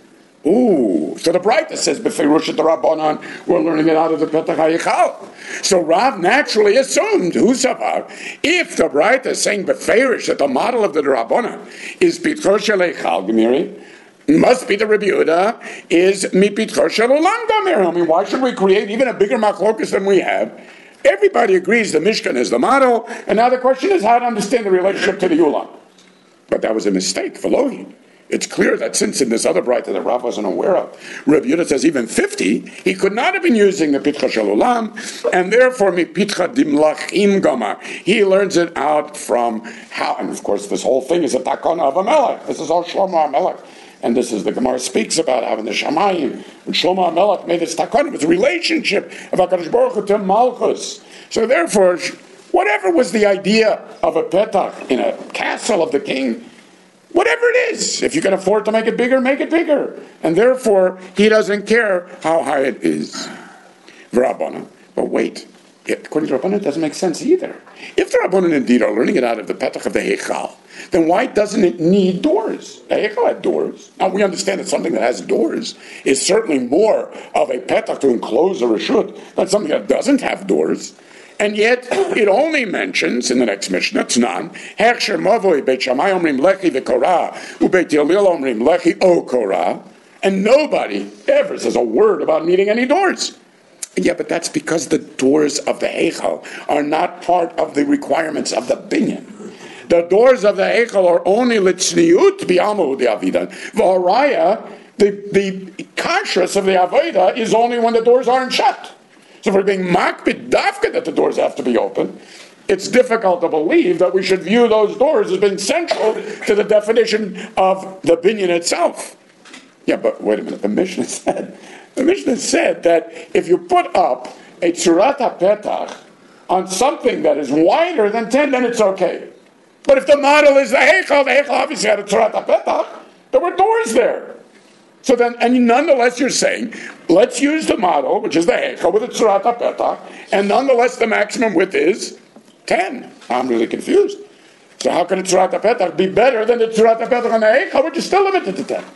Ooh, so the Braita says, B'feirush the Rabbanan, we're learning it out of the Petach HaYichal. So Rav naturally assumed, Husavar, if the Braita is saying B'feirush, that the model of the Rabbanan is Pitcho Shelechal Gemiri, must be the Rabbi Yehuda is Mipitcho Shelulam Gemiri. I mean, why should we create even a bigger machlokus than we have? Everybody agrees the Mishkan is the model, and now the question is how to understand the relationship to the Ulam. But that was a mistake for Lohi. It's clear that since in this other Braita that Rav wasn't aware of, Rabbi Yehuda says even fifty, he could not have been using the Pitcha Shalulam, and therefore mi Pitcha Dimlachim Gomar. He learns it out from how, and of course this whole thing is a takana of Amelech. This is all Shlomo Amelech. And this is the Gemara speaks about how in the Shamayim, when Shlomo Amelech made this takana, it was a relationship of HaKadosh Baruch Hu to Malchus. So therefore, whatever was the idea of a petach in a castle of the king, whatever it is, if you can afford to make it bigger, make it bigger. And therefore, he doesn't care how high it is. V'Rabbanan. But wait, according to Rabbanan, it doesn't make sense either. If the Rabbanan indeed are learning it out of the petach of the Heichal, then why doesn't it need doors? The Heichal had doors. Now, we understand that something that has doors is certainly more of a petach to enclose a reshut than something that doesn't have doors. And yet, it only mentions, in the next Mishnah, Tznan, Hechsher Mavoi, Beit Shammai Omrim Lechi V'Korah, Ubeit Yilil Omrim Lechi O Korah, and nobody ever says a word about needing any doors. Yeah, but that's because the doors of the Heichal are not part of the requirements of the binyan. The doors of the Heichal are only Litzniut B'Amu D'Avidan. V'Haraya, the, the kashrus of the Aveda is only when the doors aren't shut. So if we're being makbid dafka that the doors have to be open, it's difficult to believe that we should view those doors as being central to the definition of the binyan itself. Yeah, but wait a minute. The Mishnah said, the Mishnah said that if you put up a tzurat petach on something that is wider than ten, then it's okay. But if the model is the heichal, the heichal obviously had a tzurat petach. There were doors there. So then, and nonetheless, you're saying, let's use the model, which is the Heichal with the Tzurat HaPetach, and nonetheless, the maximum width is ten. I'm really confused. So how can the Tzurat HaPetach be better than the Tzurat HaPetach on the Heichal, which is still limited to ten?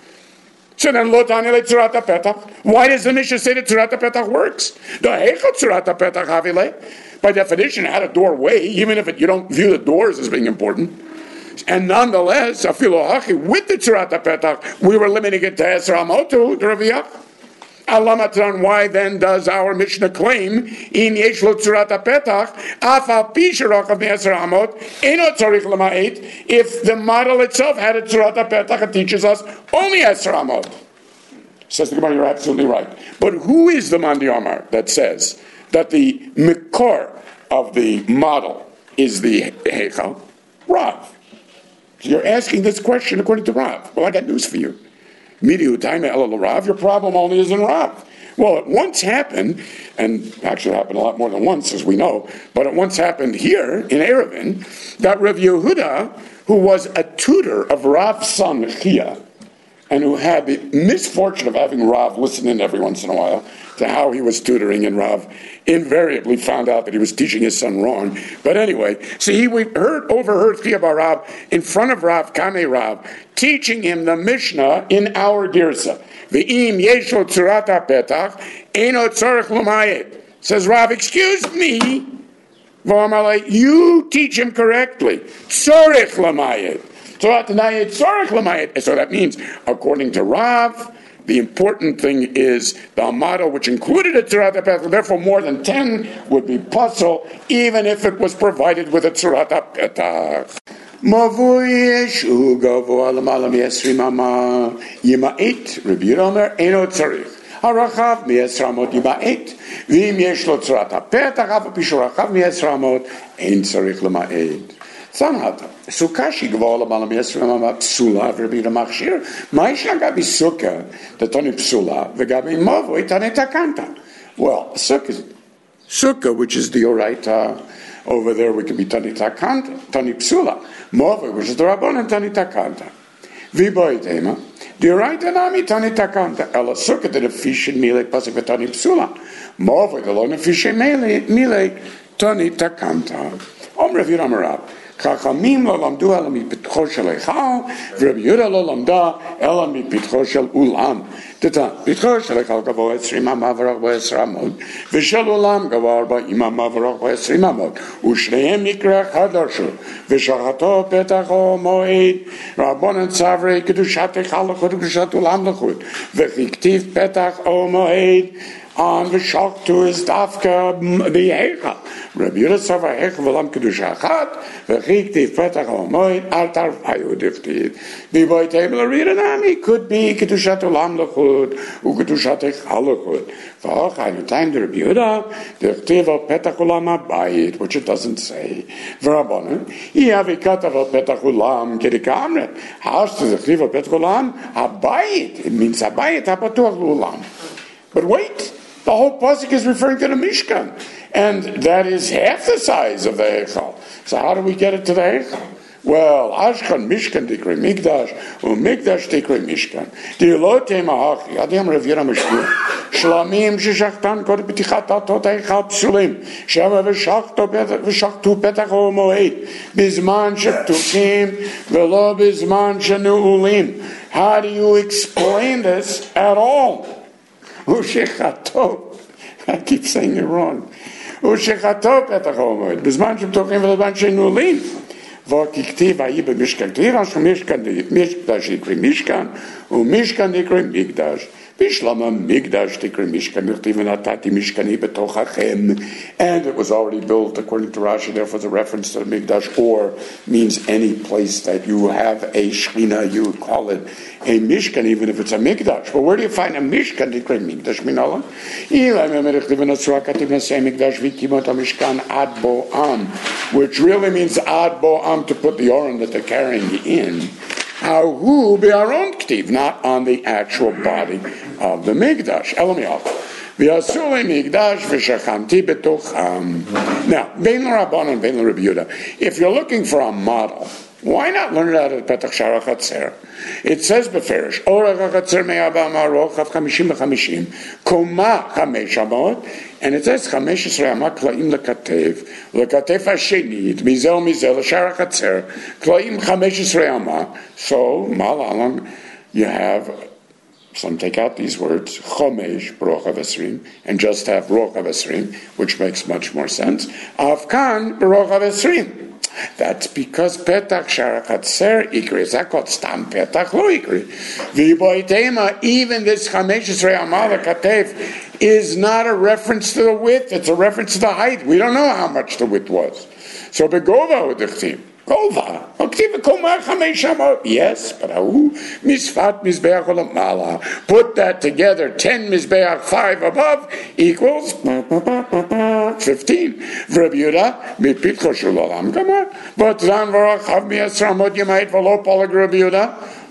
So then, Lo Tanya le Tzurat HaPetach. Why does the Mishnah say that Tzurat HaPetach works? The Heichal Tzurat HaPetach Havile, by definition, had a doorway, even if it, you don't view the doors as being important. And nonetheless, with the Tzurat HaPetach, we were limiting it to Esra Amotu, the Raviyach. Alamatran, why then does our Mishnah claim, in Yeshlo Tzurat HaPetach, Afal Pisharach of the Esra Amot, Eno Tzorich Lama'et, if the model itself had a Tzurat HaPetach, it teaches us only Esra Amot. Says the Gemara, you're absolutely right. But who is the Mandi Omar that says that the Mikor of the model is the Heichal? Rav. You're asking this question according to Rav. Well, I got news for you. Your problem only is in Rav. Well, it once happened, and actually happened a lot more than once, as we know, but it once happened here in Erevin, that Rav Yehuda, who was a tutor of Rav's son Chia, and who had the misfortune of having Rav listen in every once in a while to how he was tutoring, and Rav invariably found out that he was teaching his son wrong. But anyway, so he we heard, overheard Chia bar Rav in front of Rav Kamei Rav, teaching him the Mishnah in our Girsa. V'im yesho tzurat ha'petach, eino tzorech l'mayet. Says Rav, excuse me, you teach him correctly. Tzorech l'mayet. So that means, according to Rav, the important thing is the model which included a tzurat ha'petach, therefore more than ten would be puzzle, even if it was provided with a tzurat ha'petach. Mavui yeshu gavoa l'mala mi'esrim ama yima'it, Rabbi Yehuda Omer, eino tzarich. Harachav mi'esramot yima'it, v'im yesh lo tzurat ha'petach, afa pishu rachav mi'esramot, ein tzarich l'ma'it. Sanhata. Sukashi gavoa l'mala mi'esrim ama psula, Rabbi Yehuda machshir, ma'isha gabi sukkah, the toni psula, v'gabi mavui tani takanta. Well, sukkah, sukkah, which is the oraita, over there we can be tani takanta, tani psula. Mova, which is the Rabbanan tani takanta. V'boi tema, the oraita nami tani takanta. Ela sukkah the fish in mile pasik v'tani psula. Mova, the lona fish in mile tani takanta. Om Rav Yehuda Amarav. Chachamim lo lamdu ela mipitcho shel eichal, v'Rabbi Yehuda lo lamda ela mipitcho shel ulam. Teta, pitcho shel eichal gavo esrim ama v'rach bo esramot, v'shel ulam gavo arba'im ama v'rach bo esrim amot, u'shneim mikra chadarshu, v'shachato petach ha'moed, rabbanan tzavrei kedushat eichal l'chud, kedushat ulam l'chud, v'chiktiv petach ha'moed, on the shock to his dafka the heichal. Rabbi Yehuda Sava heichal v'lam kedusha achat v'chiktiv petach ha'moed al tarvayu diftiv. V'boi table arinami could be kedushat ulam l'chud u'kedushat eichal l'chud. V'achai v'tayim the Rabbi Yehuda diftiv al petach ulam habayit, which it doesn't say. V'rabbanan ihavi katav al petach ulam kedikamret. How's to diftiv al petach ulam habayit? It means habayit hapatuach l'ulam. But wait. The whole pasuk is referring to the Mishkan, and that is half the size of the Heichal. So how do we get it to the Heichal? Well, Ashkan Mishkan Dikrei Migdash, or Migdash Dikrei Mishkan. Dilote Mahachi, Adem Rav Yehuda Mishkan. Shlamim sheshachtan kod b'tichat atot Heichal psulim. Shema v'shachtu petach ha'moed. Bizman sheptukim v'lo bizman shenu'ulim. How do you explain this at all? Ushechato, I keep saying it wrong. Ushechato petach ha'moed. Bizman sheptukim v'lo bizman shenu'ulim. וככתיב ההיא במשכן תירא שמשכן מקדש יקרא משכן ומשכן יקרא מקדש בשלום המקדש תקרא משכן נכתיב ונתתי משכני בתוככם, and it was already built according to Rashi, therefore the reference to the Mikdash, or means any place that you have a Shechina, you would call it a Mishkan, even if it's a Mikdash. But where do you find a Mishkan declared Mikdash Minala? Which really means ad bo'am, to put the oran that they're carrying in. How who be our own ktiv, not on the actual body of the Mikdash. Elamiach. V'yasuli Mikdash v'shachanti betocham. Now, bein l'Rabbanan, bein l'Rabbi Yehuda. If you're looking for a model, why not learn it out of Petach Shara Chatzer? It says beferish, Orach HaChatzer me'aba ma'aroch av chamishim v'chamishim, koma chamesh amot, and it says chamesh esrei ama klaim lekatev, lekatev hashenit, mizel mizel, Shara Chatzer, klaim chamesh esrei ama. So, malalang, you have, some take out these words, chomesh, baruch havesrim, and just have baruch havesrim, which makes much more sense. Avkan, baruch havesrim. That's because Petach Shara Chatzer Ikri. Zakot Stam Petach Lo Ikri. V'boitema, even this Chamesh Esrei Amal Katev is not a reference to the width, it's a reference to the height. We don't know how much the width was. So Begova Udechtim. Gova. Yes, but who? Misfat Mizbeach Olamala. Put that together, ten Mizbeach, five above, equals fifteen. Rabbi Yehuda, Mipitcho Shul Olam Gamar. But Zan Varachav Mi'esramot Yemait V'lo Polag Rabbi Yehuda.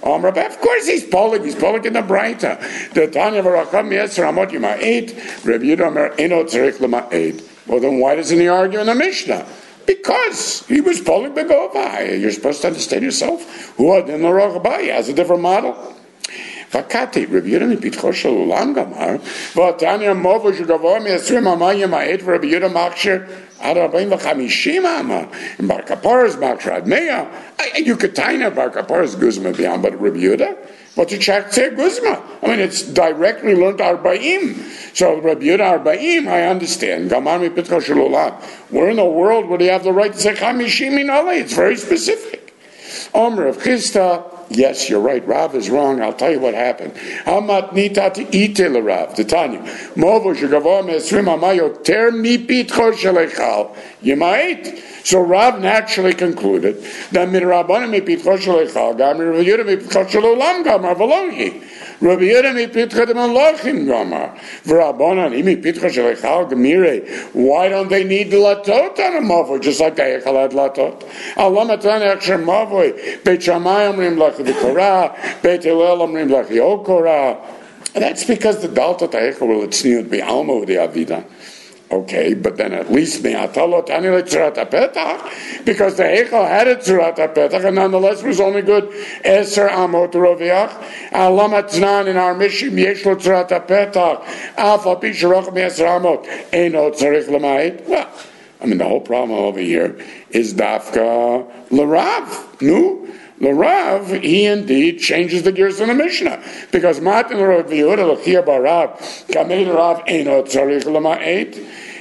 Um, of course he's polig. He's polig in the Braita. The Tanya v'racham yeser amot yima'et. Rabbi Yehuda Omer eno tzarich l'ma'et. Well, then why doesn't he argue in the Mishnah? Because he was polig begova. You're supposed to understand yourself. Who adin l'rachaba? He has a different model. Vakati, Rabbi Yehuda mipitcho shel ulam gamar. V'tanya movo shugavoa mi'esrim amah yima'et. Rabbi Yehuda machshir ad arbaim v'chamishim amah. And Bar Kapora's machshir ad meya. You could tie in Bar Kapora's guzma beyond, but Rabbi Yehuda, but to check say guzma. I mean, it's directly learned arba'im. So Rabbi Yehuda arba'im, I understand. Gamar mipitcho shel ulam. Where in the world would he have the right to say chamishim min alei? It's very specific. Omer of Chisda. Yes, you're right. Rav is wrong. I'll tell you what happened. Hamat nita to ite l'Rav. Titania. Movo shegavoa me'esrim amayo ter mipitcho shelechal. Yimait. So Rav naturally concluded that midrabanan mipitcho shelechal gam Rabbi Yehuda mipitcho shelulam gamar v'lohi. Rabbi Yehuda mipitcho demalachim gamar v'rabanan mipitcho shelechal gemire. Why don't they need the latot on a movo just like the echal had latot? Alamatan echsher movo beit Shammai omrim lach v'korah beit Hillel omrim lach yokorah. That's because the daltot echal will tzniut be'alma with the avida. Okay, but then at least me'atalot anile tzurat hapetach, because the Heichal had a tzurat hapetach, and nonetheless was only good eser amot roviach. Alamat znan in our mission yesh lo tzurat hapetach, af al pi sheroch me'eser amot eino tzarich l'mayit. Well, I mean the whole problem over here is dafka l'Rav. No, l'Rav, he indeed changes the gears in the Mishnah, because Matan Rav Yehuda l'chia barav kamei l'Rav eino tzarich l'mayit.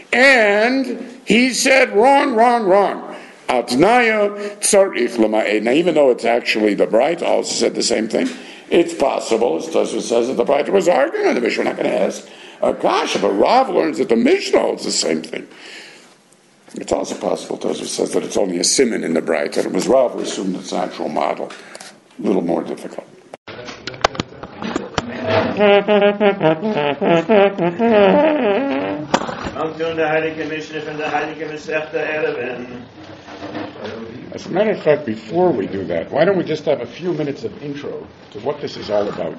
And he said, wrong, wrong, wrong. Atnaya tzarich l'ma'ed. Now, even though it's actually the Braita also said the same thing, it's possible, as Tosfos says, that the Braita was arguing on the Mishnah. We're not going to ask a kasha, but Rav learns that the Mishnah holds the same thing. It's also possible, Tosfos says, that it's only a siman in the Braita. It was Rav who assumed it's an actual model. A little more difficult. Anton der Heilige Mishnah from the Heilige Masechta Erevin. As a matter of fact, before we do that, why don't we just have a few minutes of intro to what this is all about?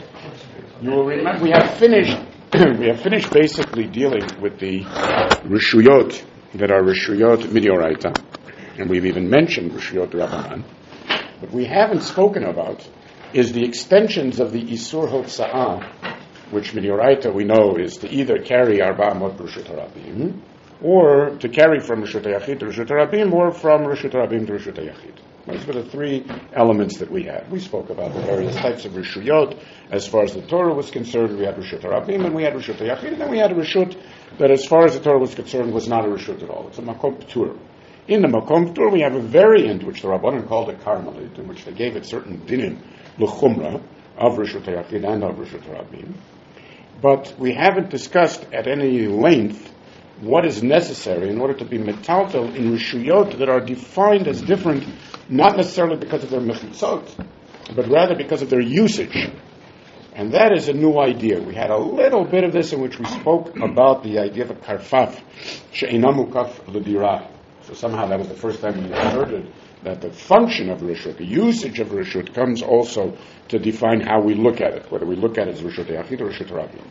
You will remember we have finished. we have finished basically dealing with the rishuyot that are rishuyot midioraita, and we've even mentioned rishuyot rabbanan. What we haven't spoken about is the extensions of the isur hotza'ah, which midioraita we know is to either carry arba amot reshut harabim, or to carry from reshut hayachid to reshut harabim, or from reshut harabim to reshut hayachid. Those were the three elements that we had. We spoke about the various types of reshuyot. As far as the Torah was concerned, we had reshut harabim, and we had reshut hayachid, and then we had a reshut that, as far as the Torah was concerned, was not a reshut at all. It's a makom p'tur. In the makom p'tur, we have a variant which the Rabbanan called a karmelit, in which they gave it certain dinim l'chumra of reshut hayachid and of reshut harabim. But we haven't discussed at any length what is necessary in order to be metaltel in rishuyot that are defined as different, not necessarily because of their mechitzot, but rather because of their usage. And that is a new idea. We had a little bit of this in which we spoke about the idea of a karfaf, she'inamukaf l'dirah. So somehow that was the first time we asserted that the function of rishut, the usage of rishut, comes also to define how we look at it, whether we look at it as rishut yachid or rishut rabim.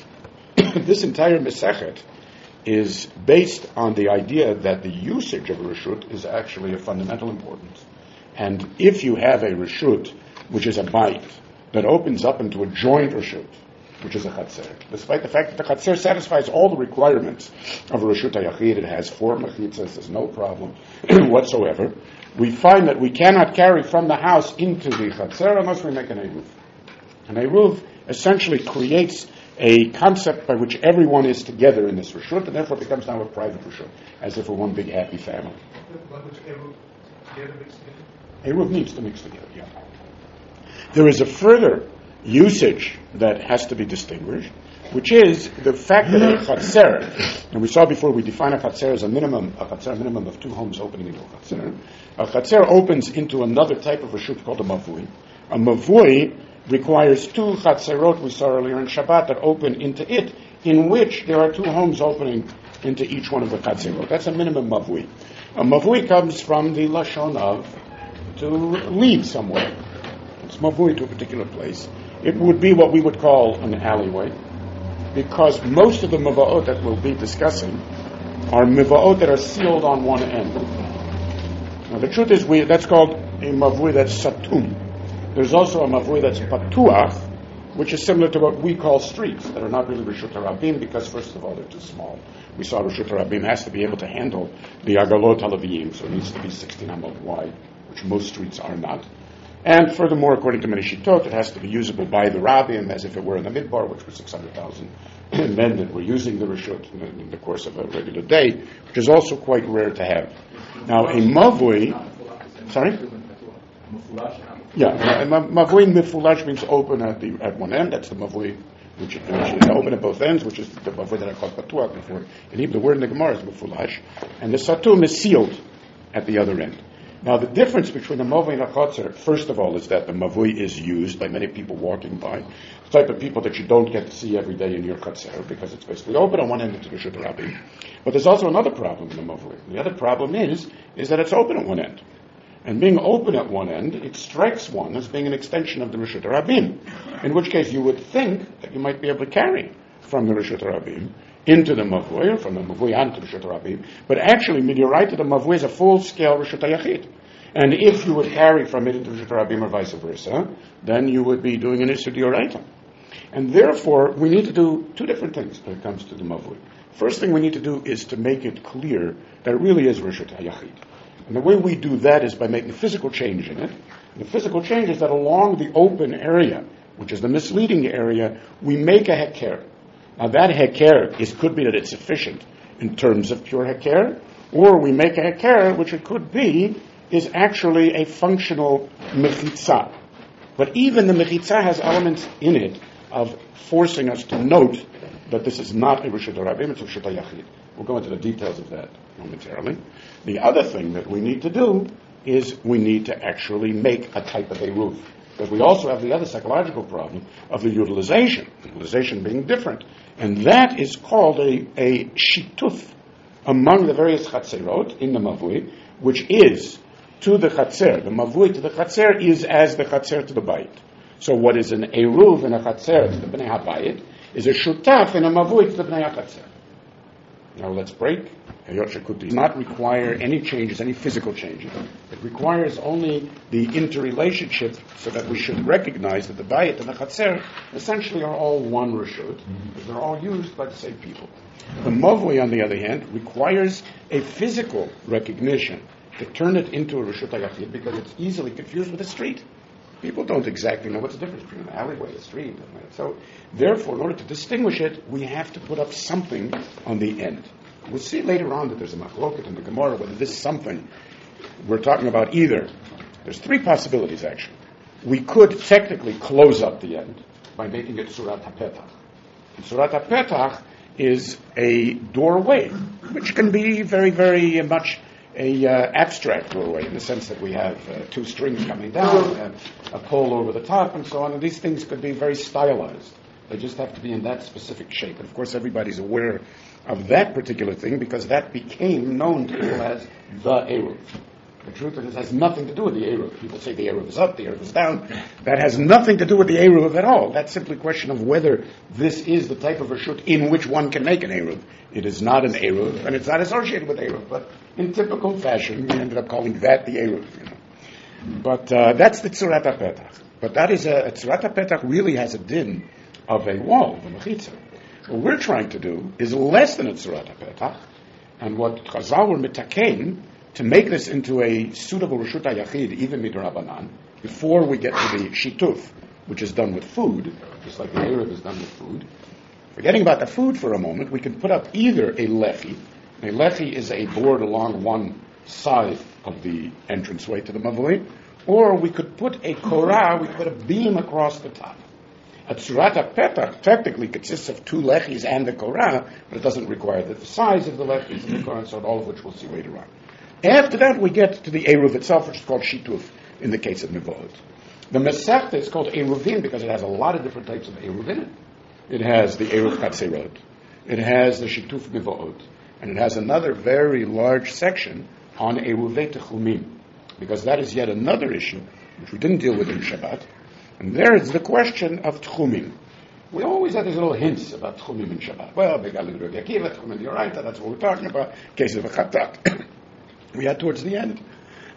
This entire mesechet is based on the idea that the usage of rishut is actually of fundamental importance. And if you have a rishut, which is a bite, that opens up into a joint rishut, which is a chatzer, despite the fact that the chatzer satisfies all the requirements of a rishut hayachid, it has four mechitzas, there's no problem whatsoever, we find that we cannot carry from the house into the chatzer unless we make an eruv. An eruv essentially creates a concept by which everyone is together in this rishut, and therefore becomes now a private rishut, as if we're one big happy family. But which eruv mix together? Eruv needs to mix together, yeah. There is a further usage that has to be distinguished, which is the fact that a chatzer, and we saw before we define a chatzer as a minimum, a chatzer minimum of two homes opening into a chatzer. A chatzer opens into another type of rishut called a mavui. A mavui requires two chatzerot, we saw earlier in Shabbat, that open into it, in which there are two homes opening into each one of the chatzerot. That's a minimum mavui. A mavui comes from the lashon of to lead somewhere. it's mavui to a particular place, it would be what we would call an alleyway, because most of the mava'ot that we'll be discussing are mava'ot that are sealed on one end. Now the truth is, we that's called a mavui that's satum. There's also a mavui that's patuach, which is similar to what we call streets, that are not really Reshut HaRabim, because first of all, they're too small. We saw Reshut HaRabim has to be able to handle the Agalot HaLeviyim, so it needs to be sixteen amot wide, which most streets are not. And furthermore, according to many Shittot, it has to be usable by the Rabbim as if it were in the Midbar, which was six hundred thousand men that were using the Reshut in the, in the course of a regular day, which is also quite rare to have. Now, a Mavui, sorry? Yeah, a Mavui Mifulash means open at the at one end, that's the Mavui, which is open at both ends, which is the Mavui that I called Patuach before. And even the word in the Gemara is Mifulash. And the Satum is sealed at the other end. Now, the difference between a mavui and a chotzer, first of all, is that the mavui is used by many people walking by, the type of people that you don't get to see every day in your chotzer, because it's basically open on one end into the Reshut HaRabim. But there's also another problem in the mavui. The other problem is, is that it's open at one end. And being open at one end, it strikes one as being an extension of the Reshut HaRabim, in which case you would think that you might be able to carry from the Reshut HaRabim into the mavui, or from the mavui onto the Reshut HaRabim, but actually, midiraita, the mavui is a full-scale Reshut HaYachid. And if you would carry from it into Reshut HaRabim or vice versa, then you would be doing an Issur D'Oraita. And therefore, we need to do two different things when it comes to the mavui. First thing we need to do is to make it clear that it really is Reshut HaYachid. And the way we do that is by making a physical change in it. And the physical change is that along the open area, which is the misleading area, we make a heker. Now that heker is, could be that it's sufficient in terms of pure heker, or we make a heker, which it could be, is actually a functional mechitza. But even the mechitza has elements in it of forcing us to note that this is not a Reshut HaRabim, it's a Reshut HaYachid. We'll go into the details of that momentarily. The other thing that we need to do is we need to actually make a type of a roof. But we also have the other psychological problem of the utilization, utilization being different. And that is called a, a shituf among the various chatzerot in the mavui, which is to the chatzer. The mavui to the chatzer is as the chatzer to the bayit. So what is an eruv and a chatzer to the bnei habayit is a shutaf and a mavui to the bnei chatzer. Now let's break. Hayot Shekuti does not require any changes, any physical changes. It requires only the interrelationship so that we should recognize that the bayit and the chatzer essentially are all one reshut, because they're all used by the same people. The mavui, on the other hand, requires a physical recognition to turn it into a Reshut HaYachid, because it's easily confused with a street. People don't exactly know what's the difference between an alleyway, a street. So, therefore, in order to distinguish it, we have to put up something on the end. We'll see later on that there's a machloket in the Gemara whether this something we're talking about either. There's three possibilities, actually. We could technically close up the end by making it Surat HaPetach. And Surat HaPetach is a doorway, which can be very, very much a uh, abstract doorway, in the sense that we have uh, two strings coming down and a pole over the top and so on, and these things could be very stylized. They just have to be in that specific shape. And of course everybody's aware of that particular thing because that became known to people as the Eruv. The truth is, it has nothing to do with the Eruv. People say the Eruv is up, the Eruv is down. That has nothing to do with the Eruv at all. That's simply a question of whether this is the type of Reshut in which one can make an Eruv. It is not an Eruv, and it's not associated with Eruv, but in typical fashion, we ended up calling that the Eruv. You know. But uh, that's the Tzurat HaPetach. But that is a, a Tzurat HaPetach really has a din of a wall, the Mechitza. What we're trying to do is less than a Tzurat HaPetach, and what Chazal were mitakein, to make this into a suitable Reshut HaYachid, even midrabanan, before we get to the shituf, which is done with food, just like the Eruv is done with food. Forgetting about the food for a moment, we can put up either a lechi. A lechi is a board along one side of the entranceway to the mavui, or we could put a korah, we could put a beam across the top. A Tzurat HaPetach technically consists of two lechis and the korah, but it doesn't require the size of the lechis and the korah, and so on, all of which we'll see later on. After that, we get to the Eruv itself, which is called Shituf in the case of Mivot. The Masechta is called Eruvin because it has a lot of different types of Eruv in it. It has the Eruv Chatzerot, it has the Shituf Mivot, and it has another very large section on Eruvei Techumim, because that is yet another issue, which we didn't deal with in Shabbat, And there is the question of Tchumim. We always have these little hints about Tchumim in Shabbat. Well, Begalit Rabbi Akiva, Tchumim Yoraita, that's what we're talking about. Case of a Chatat. We had towards the end.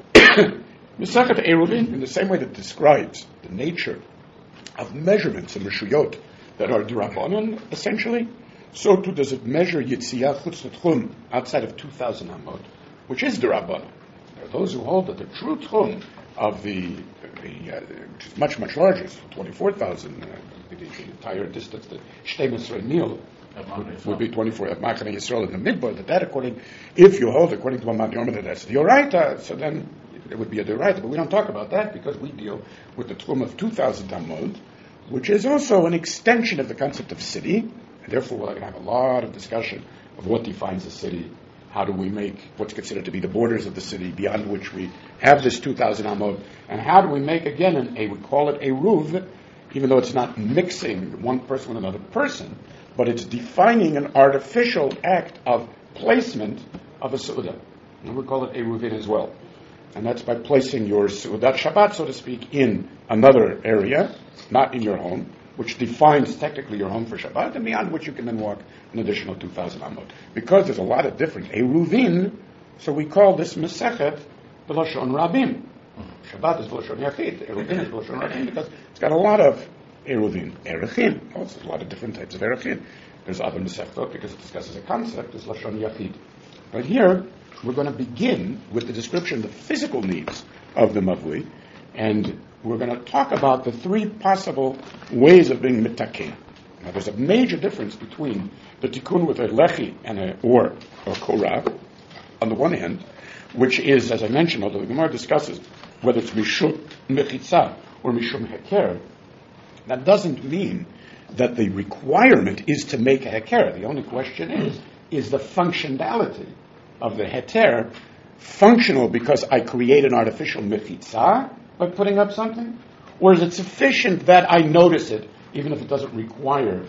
Mesechet Eruvin, in the same way that describes the nature of measurements in Rishuyot that are D'Rabbanan, essentially, so too does it measure Yitziyah Chutz Tchum outside of two thousand Amot, which is D'Rabbanan. There are those who hold that the true Tchum of the, the uh, which is much, much larger, it's twenty-four thousand, uh, the, the entire distance, the Shtei Mitzrayim Mil, would, would be twenty-four at Machane Yisrael in the Midbar, that that according, if you hold according to Amad Yom, that that's the Yoraita, so then it would be a Yoraita, but we don't talk about that because we deal with the Tchum of two thousand Amot, which is also an extension of the concept of city, and therefore we're going to have a lot of discussion of what defines a city. How do we make what's considered to be the borders of the city beyond which we have this two thousand amot? And how do we make, again, an, a, we call it a ruv, even though it's not mixing one person with another person, but it's defining an artificial act of placement of a su'udah. And we call it a ruvin as well. And that's by placing your su'udat Shabbat, so to speak, in another area, not in your home, which defines technically your home for Shabbat, and beyond which you can then walk an additional two thousand amot. Because there's a lot of different eruvin, so we call this Mesechet B'Lashon Rabim. Shabbat is B'Lashon Yachid, eruvin is B'Lashon Rabim, because it's got a lot of eruvin. Erechim, also a lot of different types of erechim. There's other Mesechtot, because it discusses a concept, is Lashon Yachid. But here, we're going to begin with the description of the physical needs of the Mavui, and we're going to talk about the three possible ways of being mitaken. Now, there's a major difference between the tikkun with a lechi and a or, or korah, on the one hand, which is, as I mentioned, although the Gemara discusses whether it's mishum mechitza or mishum heker, that doesn't mean that the requirement is to make a heker. The only question is, is the functionality of the heter functional because I create an artificial mechitza by putting up something? Or is it sufficient that I notice it, even if it doesn't require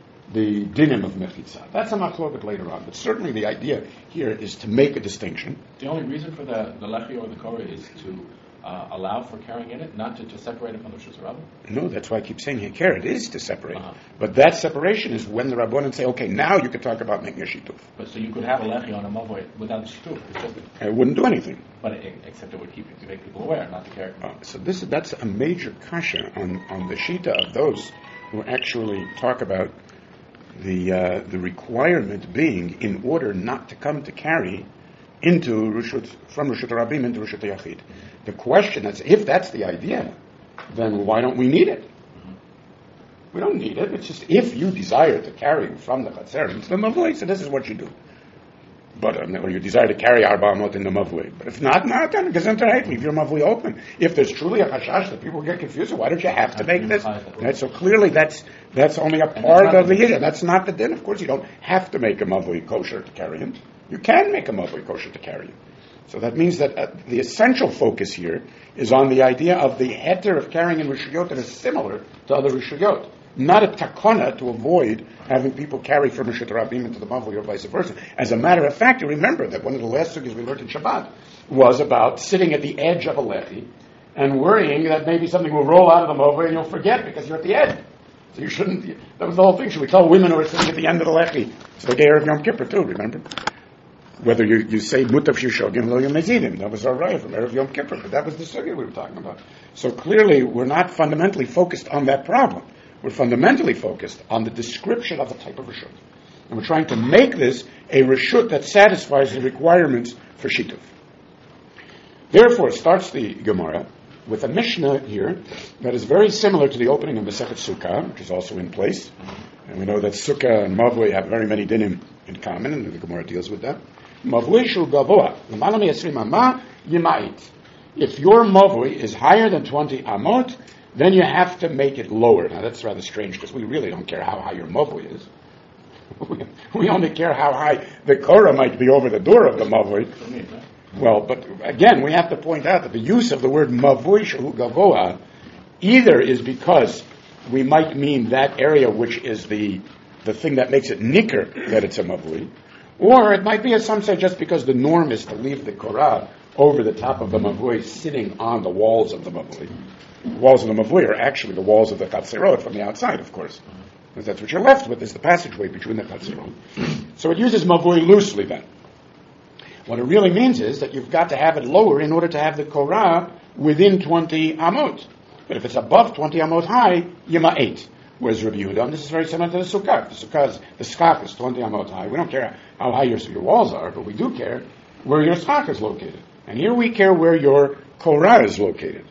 the dinim of mechitza? That's a machloket later on, but certainly the idea here is to make a distinction. The only reason for the, the lechi or the korah is to uh, allow for carrying in it, not to, to separate it from the Rishus Rabbah? No, that's why I keep saying here, it is to separate. Uh-huh. But that separation is when the Rabbanan say, okay, now you can talk about making a shituf. But so you could have a lechi on a mavoi without the shituf. It's just, It wouldn't do anything. but it, except it would keep to make people aware, not to carry. Uh, so this that's a major kasha on, on the shita of those who actually talk about the uh, the requirement being in order not to come to carry into Rishut, from Rishut Rabim into Rishut Yachid. The question is, if that's the idea, then why don't we need it? Mm-hmm. We don't need it. It's just if you desire to carry from the Chatzer into the Mavui, so this is what you do. But um, or you desire to carry Arba Amot in the Mavui. But if not, not then Gesundheit, leave your Mavui open. If there's truly a Chashash that people get confused, why don't you have to make this? Right, so clearly that's that's only a part of the Yiddah. That's not the din. Of course, you don't have to make a Mavui kosher to carry him. You can make a Mavui kosher to carry him. So that means that uh, the essential focus here is on the idea of the heter of carrying in Rishuyot that is similar to other Rishuyot. Not a takona to avoid having people carry from Rishut Rabim into the Mavui or vice versa. As a matter of fact, you remember that one of the last sugyas we learned in Shabbat was about sitting at the edge of a lechi and worrying that maybe something will roll out of the Mavui and you'll forget because you're at the edge. So you shouldn't, that was the whole thing. Should we tell women who are sitting at the end of the lechi? So the day of Yom Kippur too, remember? Whether you, you say mutav shishogim lo yamezidim, that was our right from Erev Yom Kippur, but that was the sugya we were talking about. So clearly, we're not fundamentally focused on that problem. We're fundamentally focused on the description of the type of reshut, and we're trying to make this a reshut that satisfies the requirements for shituf. Therefore, it starts the Gemara with a Mishnah here that is very similar to the opening of Masechet Sukkah, which is also in place, and we know that Sukkah and Mavui have very many dinim in common, and the Gemara deals with that. Mavui shul gavoa, l'mala mi'esrim amah yimait. If your mavui is higher than twenty amot, then you have to make it lower. Now that's rather strange because we really don't care how high your mavui is. We only care how high the korah might be over the door of the mavui. Well, but again, we have to point out that the use of the word mavui shul gavoa either is because we might mean that area which is the the thing that makes it nicker that it's a mavui, or it might be, as some say, just because the norm is to leave the korah over the top of the mavui, sitting on the walls of the mavui. The walls of the mavui are actually the walls of the chatzerot from the outside, of course. Because that's what you're left with, is the passageway between the chatzerot. So it uses mavui loosely then. What it really means is that you've got to have it lower in order to have the korah within twenty amot. But if it's above twenty amot high, yima eight. Whereas Rabbi Yehuda, this is very similar to the sukkah. The sukkah is, the schach is twenty amot high. We don't care how high your, your walls are, but we do care where your schach is located. And here we care where your korah is located.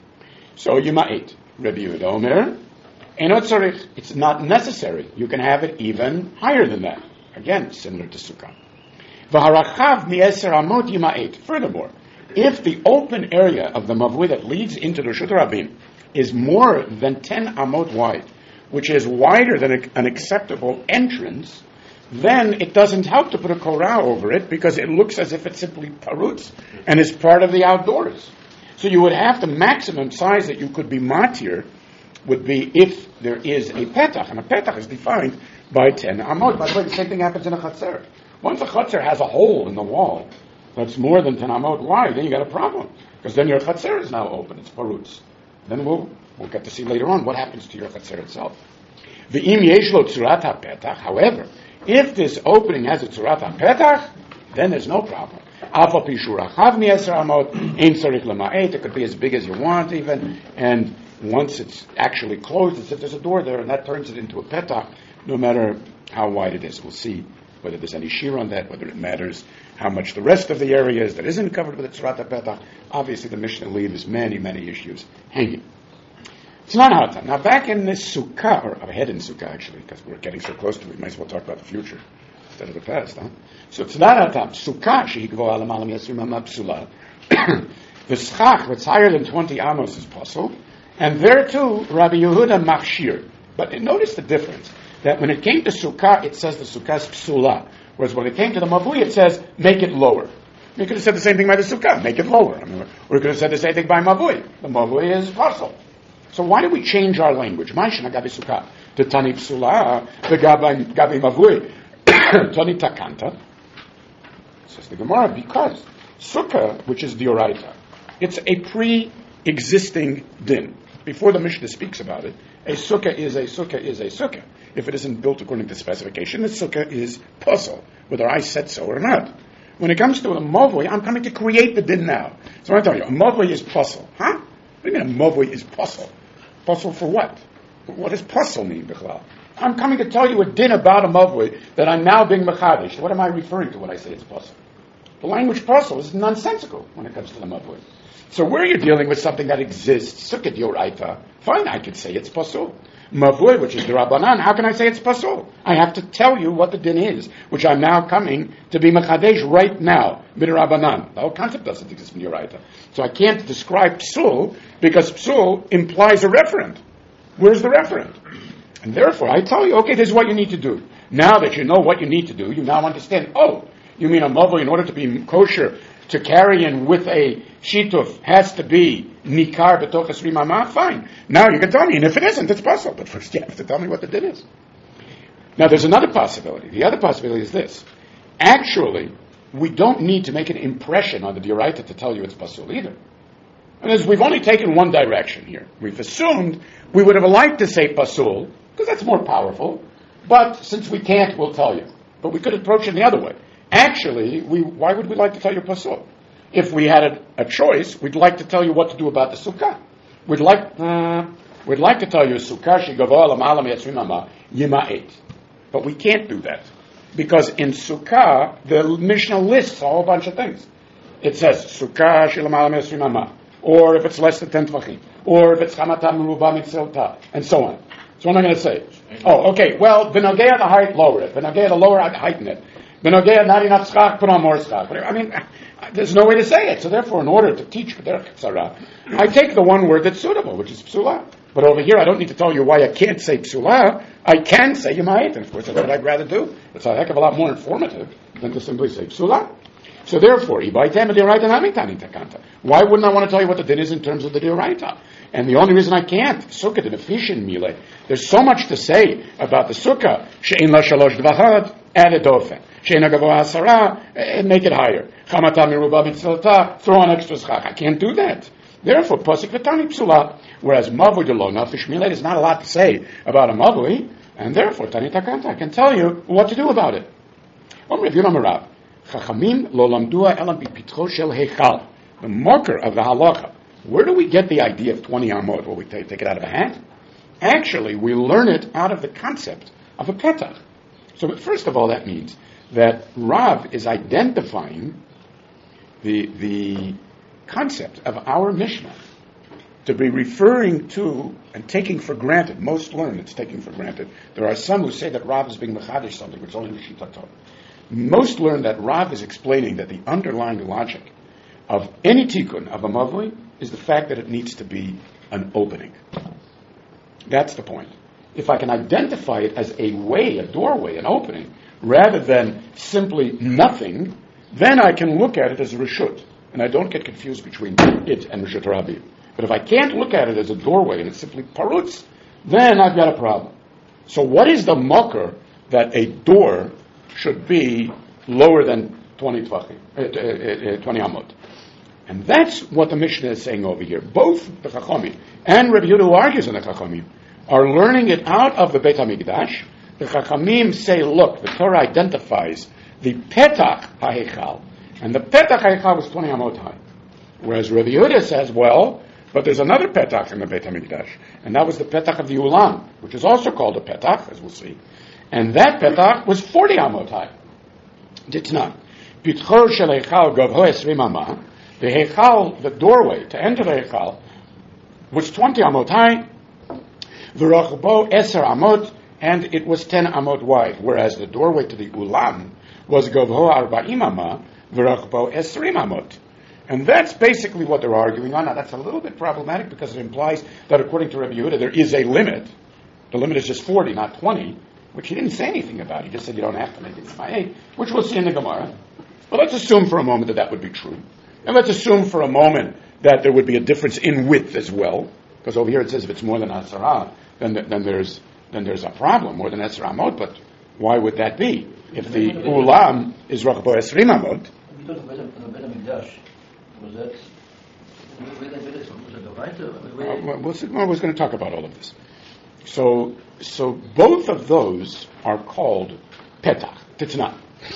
So yima eight. Rabbi Yehuda Omer, enot tzarich. It's not necessary. You can have it even higher than that. Again, similar to sukkah. V'harachav mi'eser amot yima eight. Furthermore, if the open area of the mavui that leads into the Reshut Rabim is more than ten amot wide, which is wider than a, an acceptable entrance, then it doesn't help to put a korah over it because it looks as if it's simply parutz and is part of the outdoors. So you would have the maximum size that you could be matir would be if there is a petach, and a petach is defined by ten amot. By the way, the same thing happens in a chatzer. Once a chatzer has a hole in the wall that's more than ten amot wide, then you got a problem. Because then your chatzer is now open, it's parutz. Then we'll, we'll get to see later on what happens to your chatzer itself. V'im yesh lo tzurat ha'petach, however, if this opening has a tzurat ha'petach, then there's no problem. Alpha pishur achav mi'eser amot, ein tzarich lema'et, it could be as big as you want even, and once it's actually closed, it's if there's a door there, and that turns it into a petach, no matter how wide it is. We'll see whether there's any shear on that, whether it matters how much the rest of the area is that isn't covered with the Tzurat HaPetach. Obviously, the Mishnah leaves many, many issues hanging. It's not hard. Now, back in this sukkah, or ahead in sukkah, actually, because we're getting so close to it, we might as well talk about the future instead of the past, huh? So, it's not hard. Sukkah, shehigvo alamalam yasrim amabsula. The schach, that's higher than twenty amos, is possible. And there, too, Rabbi Yehuda machshir. But notice the difference. That when it came to sukkah, it says the sukkah is psula. Whereas when it came to the mavui, it says, make it lower. You could have said the same thing by the sukkah, make it lower. I mean, or you could have said the same thing by mavui. The mavui is pasul. So why do we change our language? Ma'ishna gabi sukkah. The tani psula, the gabi, gabi mavui. Tani takanta. Says the Gemara, because sukkah, which is dioraita, it's a pre-existing din. Before the Mishnah speaks about it, a sukkah is a sukkah is a sukkah. If it isn't built according to specification, the sukkah is puzzle, whether I said so or not. When it comes to a mavui, I'm coming to create the din now. So I tell you, a mavui is puzzle. Huh? What do you mean a mavui is puzzle? Puzzle for what? What does puzzle mean, Bichlal? I'm coming to tell you a din about a mavui that I'm now being mechadish. What am I referring to when I say it's puzzle? The language puzzle is nonsensical when it comes to the mavui. So where you're dealing with something that exists, sukkah yoraita, fine, I could say it's pasul. Mavui, which is the Rabbanan, how can I say it's pasul? I have to tell you what the din is, which I'm now coming to be mechadesh right now, Rabbanan. The whole concept doesn't exist in yoraita. So I can't describe psul, because psul implies a referent. Where's the referent? And therefore, I tell you, okay, this is what you need to do. Now that you know what you need to do, you now understand, oh, you mean a mavui, in order to be kosher, to carry in with a shituf has to be nikar b'toch esrim amah, fine. Now you can tell me, and if it isn't, it's possible. But first you have to tell me what the din is. Now there's another possibility. The other possibility is this. Actually, we don't need to make an impression on the Dioraita to tell you it's pasul either. And as we've only taken one direction here. We've assumed we would have liked to say pasul, because that's more powerful, but since we can't, we'll tell you. But we could approach it the other way. Actually, we, why would we like to tell you pasul? If we had a, a choice, we'd like to tell you what to do about the sukkah. We'd like, uh, we'd like to tell you sukkah shigavo alam alam yatzrim ama yima eight. But we can't do that. Because in sukkah, the Mishnah lists a whole bunch of things. It says sukkah shilam alam yatzrim ama, or if it's less than ten tvachim, or if it's chamatam meruba mitzilta, and so on. So what am I going to say? Oh, okay, well, v'nogea the height, lower it. V'nogea the lower, heighten it. V'nogea not enough schach, put on more schach. I mean, there's no way to say it. So therefore, in order to teach B'derech Tzara, I take the one word that's suitable, which is psula. But over here, I don't need to tell you why I can't say psula. I can say yima'it, and of course, that's what I'd rather do. It's a heck of a lot more informative than to simply say psula. So therefore, why wouldn't I want to tell you what the din is in terms of the dioraita? And the only reason I can't, sukkah, the efficient mile, there's so much to say about the sukkah. She'en la shalosh dvachad, add a dofen. She'en agavoa asara, make it higher. Chamata miruba mitzilta, throw on extra schach. I can't do that. Therefore, Pasuk V'tani Psula, whereas Mavui Delona, Fishmilet is not a lot to say about a Mavui, and therefore, Tani Takanta, I can tell you what to do about it. Chachamim lo lamdua elam bipitcho shel heichal. The marker of the halacha. Where do we get the idea of twenty amot? Well, we take, take it out of a hat? Actually, we learn it out of the concept of a petach. So first of all, that means that Rav is identifying the, the concept of our Mishnah to be referring to and taking for granted. Most learn it's taking for granted. There are some who say that Rav is being mechadish something, which is only Shitatot. Most learn that Rav is explaining that the underlying logic of any tikkun of a mavli is the fact that it needs to be an opening. That's the point. If I can identify it as a way, a doorway, an opening, rather than simply nothing, then I can look at it as a reshut, and I don't get confused between it and reshut rabbi. But if I can't look at it as a doorway and it's simply parutz, then I've got a problem. So what is the makar that a door should be lower than twenty tvachim, uh, uh, uh, twenty amot? And that's what the Mishnah is saying over here. Both the Chachamim and Rabbi Yehuda, who argues in the Chachamim, are learning it out of the Beit HaMikdash. The Chachamim say, look, the Torah identifies the Petach HaHeichal, and the Petach HaHeichal was twenty amot high. Whereas Rabbi Yehuda says, well, but there's another Petach in the Beit HaMikdash, and that was the Petach of the Ulam, which is also called a Petach, as we'll see. And that Petach was forty amot high. Ditnan. Pitchor shel Heichal gavho esrim amah. The Heichal, the doorway to enter the Heichal, was twenty amot high. V'rochbo eser amot, and it was ten amot wide. Whereas the doorway to the Ulam was gavho arba'im amah, v'rochbo esrim amot. And that's basically what they're arguing on. Now, that's a little bit problematic because it implies that according to Rabbi Yehuda, there is a limit. The limit is just forty, not twenty, which he didn't say anything about. He just said you don't have to make it eight, which we'll see in the Gemara. But let's assume for a moment that that would be true. And let's assume for a moment that there would be a difference in width as well, because over here it says if it's more than Asarah, then, then, there's, then there's a problem, more than Esra Amot, but why would that be? If the Ulam is Rachbo Esrim Amot. Was that, Uh, we'll see, well, I was going to talk about all of this. So, so both of those are called petach, titna.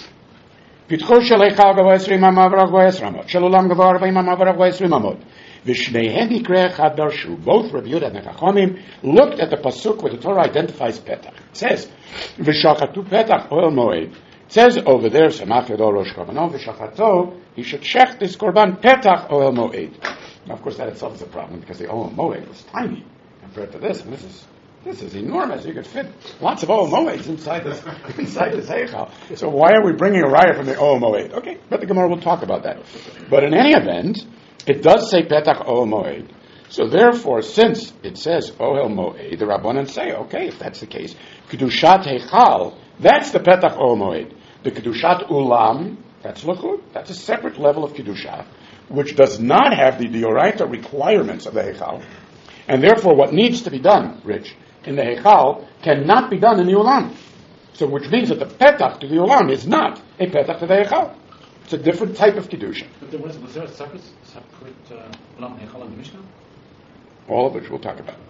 Pitcho shel Heichal gavo esrim amot v'rachbo esrim amot. Shel Ulam gavo arba'im amot v'rachbo esrim amot. V'shneihem ikre echad darshu. Both Rabbi Yehuda and the Chachamim looked at the pasuk where the Torah identifies petach. It says, v'shachatu petach oil moed. It says over there, Samach Yado Rosh Korbanot v'shachato, he should shech this korban petach oel moed. Now, of course, that itself is a problem because the oel moed was tiny compared to this, and this is this is enormous. You could fit lots of oel moeds inside this inside this heichal. So why are we bringing a raya from the oel moed? Okay, but the Gemara will talk about that. But in any event, it does say petach oel moed. So therefore, since it says oel moed, the Rabbanan say, okay, if that's the case, kedushat heichal. That's the Petach Oel Moed. The Kedushat Ulam, that's Luchut, that's a separate level of Kedusha, which does not have the Dioraita requirements of the Heichal. And therefore, what needs to be done, Rich, in the Heichal, cannot be done in the Ulam. So, which means that the Petach to the Ulam is not a Petach to the Heichal. It's a different type of Kedusha. But there was, was there a separate, separate uh, Ulam Heichal in the Mishnah? All of which we'll talk about.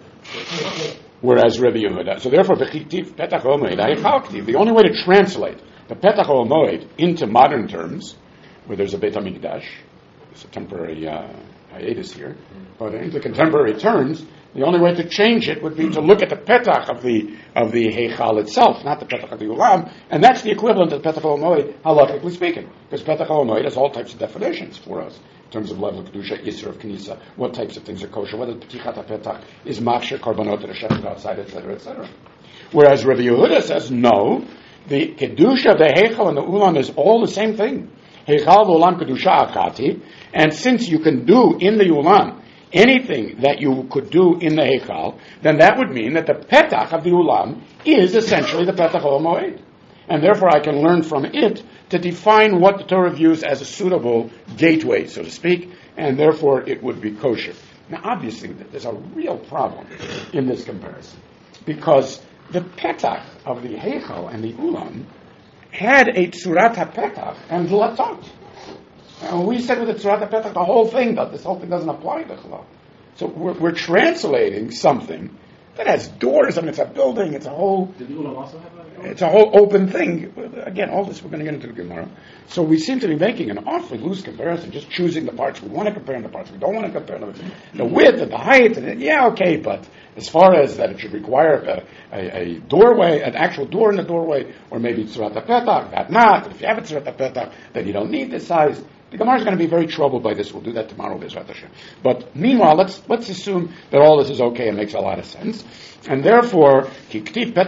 Whereas Rabbi Yehuda, so therefore, Bechitiv Petach Oel Moed, Heichal Ktiv. The only way to translate the Petach Oel Moed into modern terms, where there's a Beit HaMikdash, it's a temporary uh, hiatus here, but into contemporary terms, the only way to change it would be to look at the Petach of the of the Heichal itself, not the Petach of the Ulam, and that's the equivalent of Petach Oel Moed, halachically speaking, because Petach Oel Moed has all types of definitions for us. In terms of level of Kedusha, Yisr of Knisa, what types of things are kosher, whether P'tichat HaPetach is Machshir, Korbanot, or Shechet outside, et cetera, et cetera. Whereas Rabbi Yehuda says, no, the Kedusha of the Heichal and the Ulam is all the same thing. Heichal v'Ulam Kedusha Akati, and since you can do in the Ulam anything that you could do in the Heichal, then that would mean that the Petach of the Ulam is essentially the Petach Oel Moed. And therefore I can learn from it to define what the Torah views as a suitable gateway, so to speak, and therefore it would be kosher. Now obviously there's a real problem in this comparison, because the Petach of the Heichal and the Ulam had a Tzurat HaPetach and Dlatot. Uh, we said with the Tzurat HaPetach, the whole thing, that this whole thing doesn't apply to Chalal. So we're, we're translating something that has doors. I mean, it's a building. It's a whole. Did the Ulam also have a door? It's a whole open thing. Again, all this we're going to get into the Gemara. So we seem to be making an awfully loose comparison, just choosing the parts we want to compare and the parts we don't want to compare. The width and the height, and yeah, okay, but as far as that it should require a, a, a doorway, an actual door in the doorway, or maybe Tzurat HaPetach, that not. If you have a Tzurat HaPetach, then you don't need this size. The Gemara is going to be very troubled by this. We'll do that tomorrow, Bezrat Hashem. But meanwhile, let's let's assume that all this is okay and makes a lot of sense. And therefore, when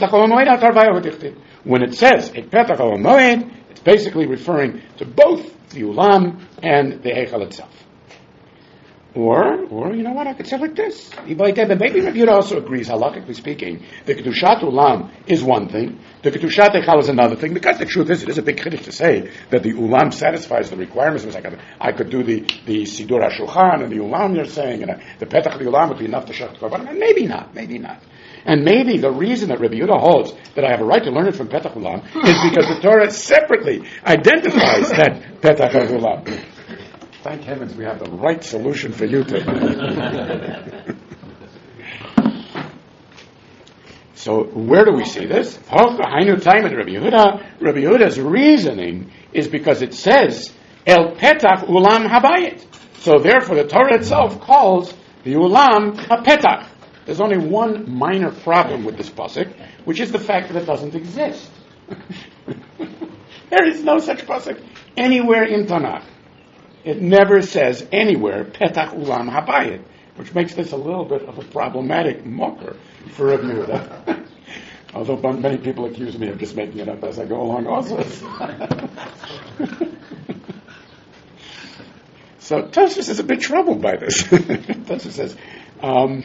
it says a petach al moed, it's basically referring to both the ulam and the heichal itself. Or, or you know what? I could say like this. Maybe Rabbi Yehuda also agrees, halachically speaking, the kedushat ulam is one thing, the kedushat heichal is another thing. Because the truth is, it is a big chiddush to say that the ulam satisfies the requirements. It's like I could, I could do the the sidur hashulchan and the ulam you're saying, and the petach of the ulam would be enough to shech korban. Maybe not. Maybe not. And maybe the reason that Rabbi Yehuda holds that I have a right to learn it from petach ulam is because the Torah separately identifies that petach of ulam. Thank heavens we have the right solution for you tonight. So where do we see this? Rabbi Yehuda, Rabbi Yehuda's reasoning is because it says El Petach Ulam Habayit. So therefore the Torah itself calls the Ulam a Petach. There's only one minor problem with this pasuk, which is the fact that it doesn't exist. There is no such pasuk anywhere in Tanakh. It never says anywhere Petach Ulam Habayit, which makes this a little bit of a problematic mocker for Rabbi Yehuda. Although many people accuse me of just making it up as I go along also. So Tosfos is a bit troubled by this. Tosfos says, um,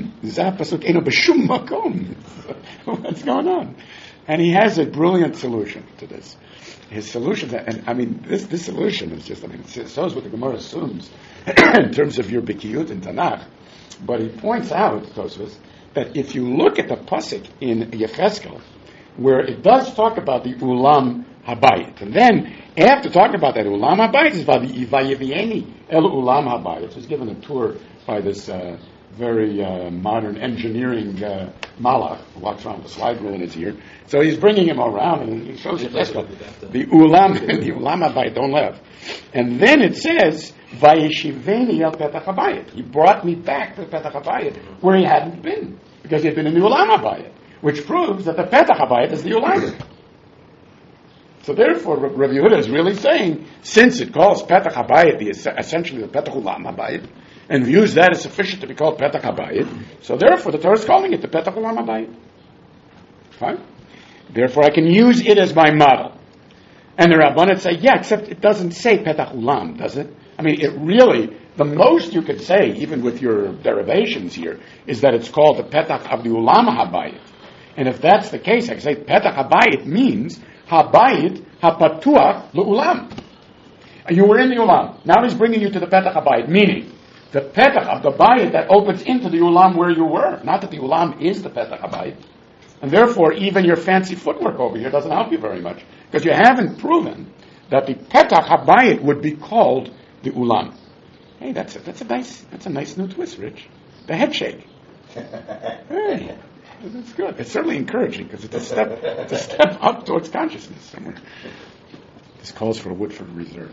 what's going on? And he has a brilliant solution to this. His solution, and I mean, this, this solution is just, I mean, it shows what the Gemara assumes in terms of your bikiyut in Tanakh. But he points out, Tosfos, that if you look at the pasuk in Yecheskel, where it does talk about the ulam habayit, and then after talking about that ulam habayit, is about the vayevieni el ulam habayit. He's given a tour by this uh, very uh, modern engineering uh, malach who walks around with a slide rule in his ear. So he's bringing him around and he shows you the ulam, the ulam habayit. Don't laugh. And then it says vayeshiveni el petach habayit. He brought me back to the petach habayit where he hadn't been because he had been in the ulam habayit, which proves that the petach habayit is the ulam. So therefore, Rabbi Yehuda is really saying, since it calls petach habayit the essentially the petach ulam habayit, and views that as sufficient to be called petach habayit, so therefore the Torah is calling it the petach ulam habayit. Fine. Therefore, I can use it as my model. And the Rabbanan say, yeah, except it doesn't say petach ulam, does it? I mean, it really, the most you could say, even with your derivations here, is that it's called the petach of the ulam habayit. And if that's the case, I can say petach habayit means habayit hapatuach le'ulam. And you were in the ulam. Now he's bringing you to the petach habayit, meaning the petach of the bayit that opens into the ulam where you were. Not that the ulam is the petach habayit. And therefore, even your fancy footwork over here doesn't help you very much, because you haven't proven that the petach habayit would be called the ulam. Hey, that's a, that's a nice that's a nice new twist, Rich. The head shake. Hey, that's good. It's certainly encouraging because it's a step it's a step up towards consciousness somewhere. This calls for a Woodford Reserve.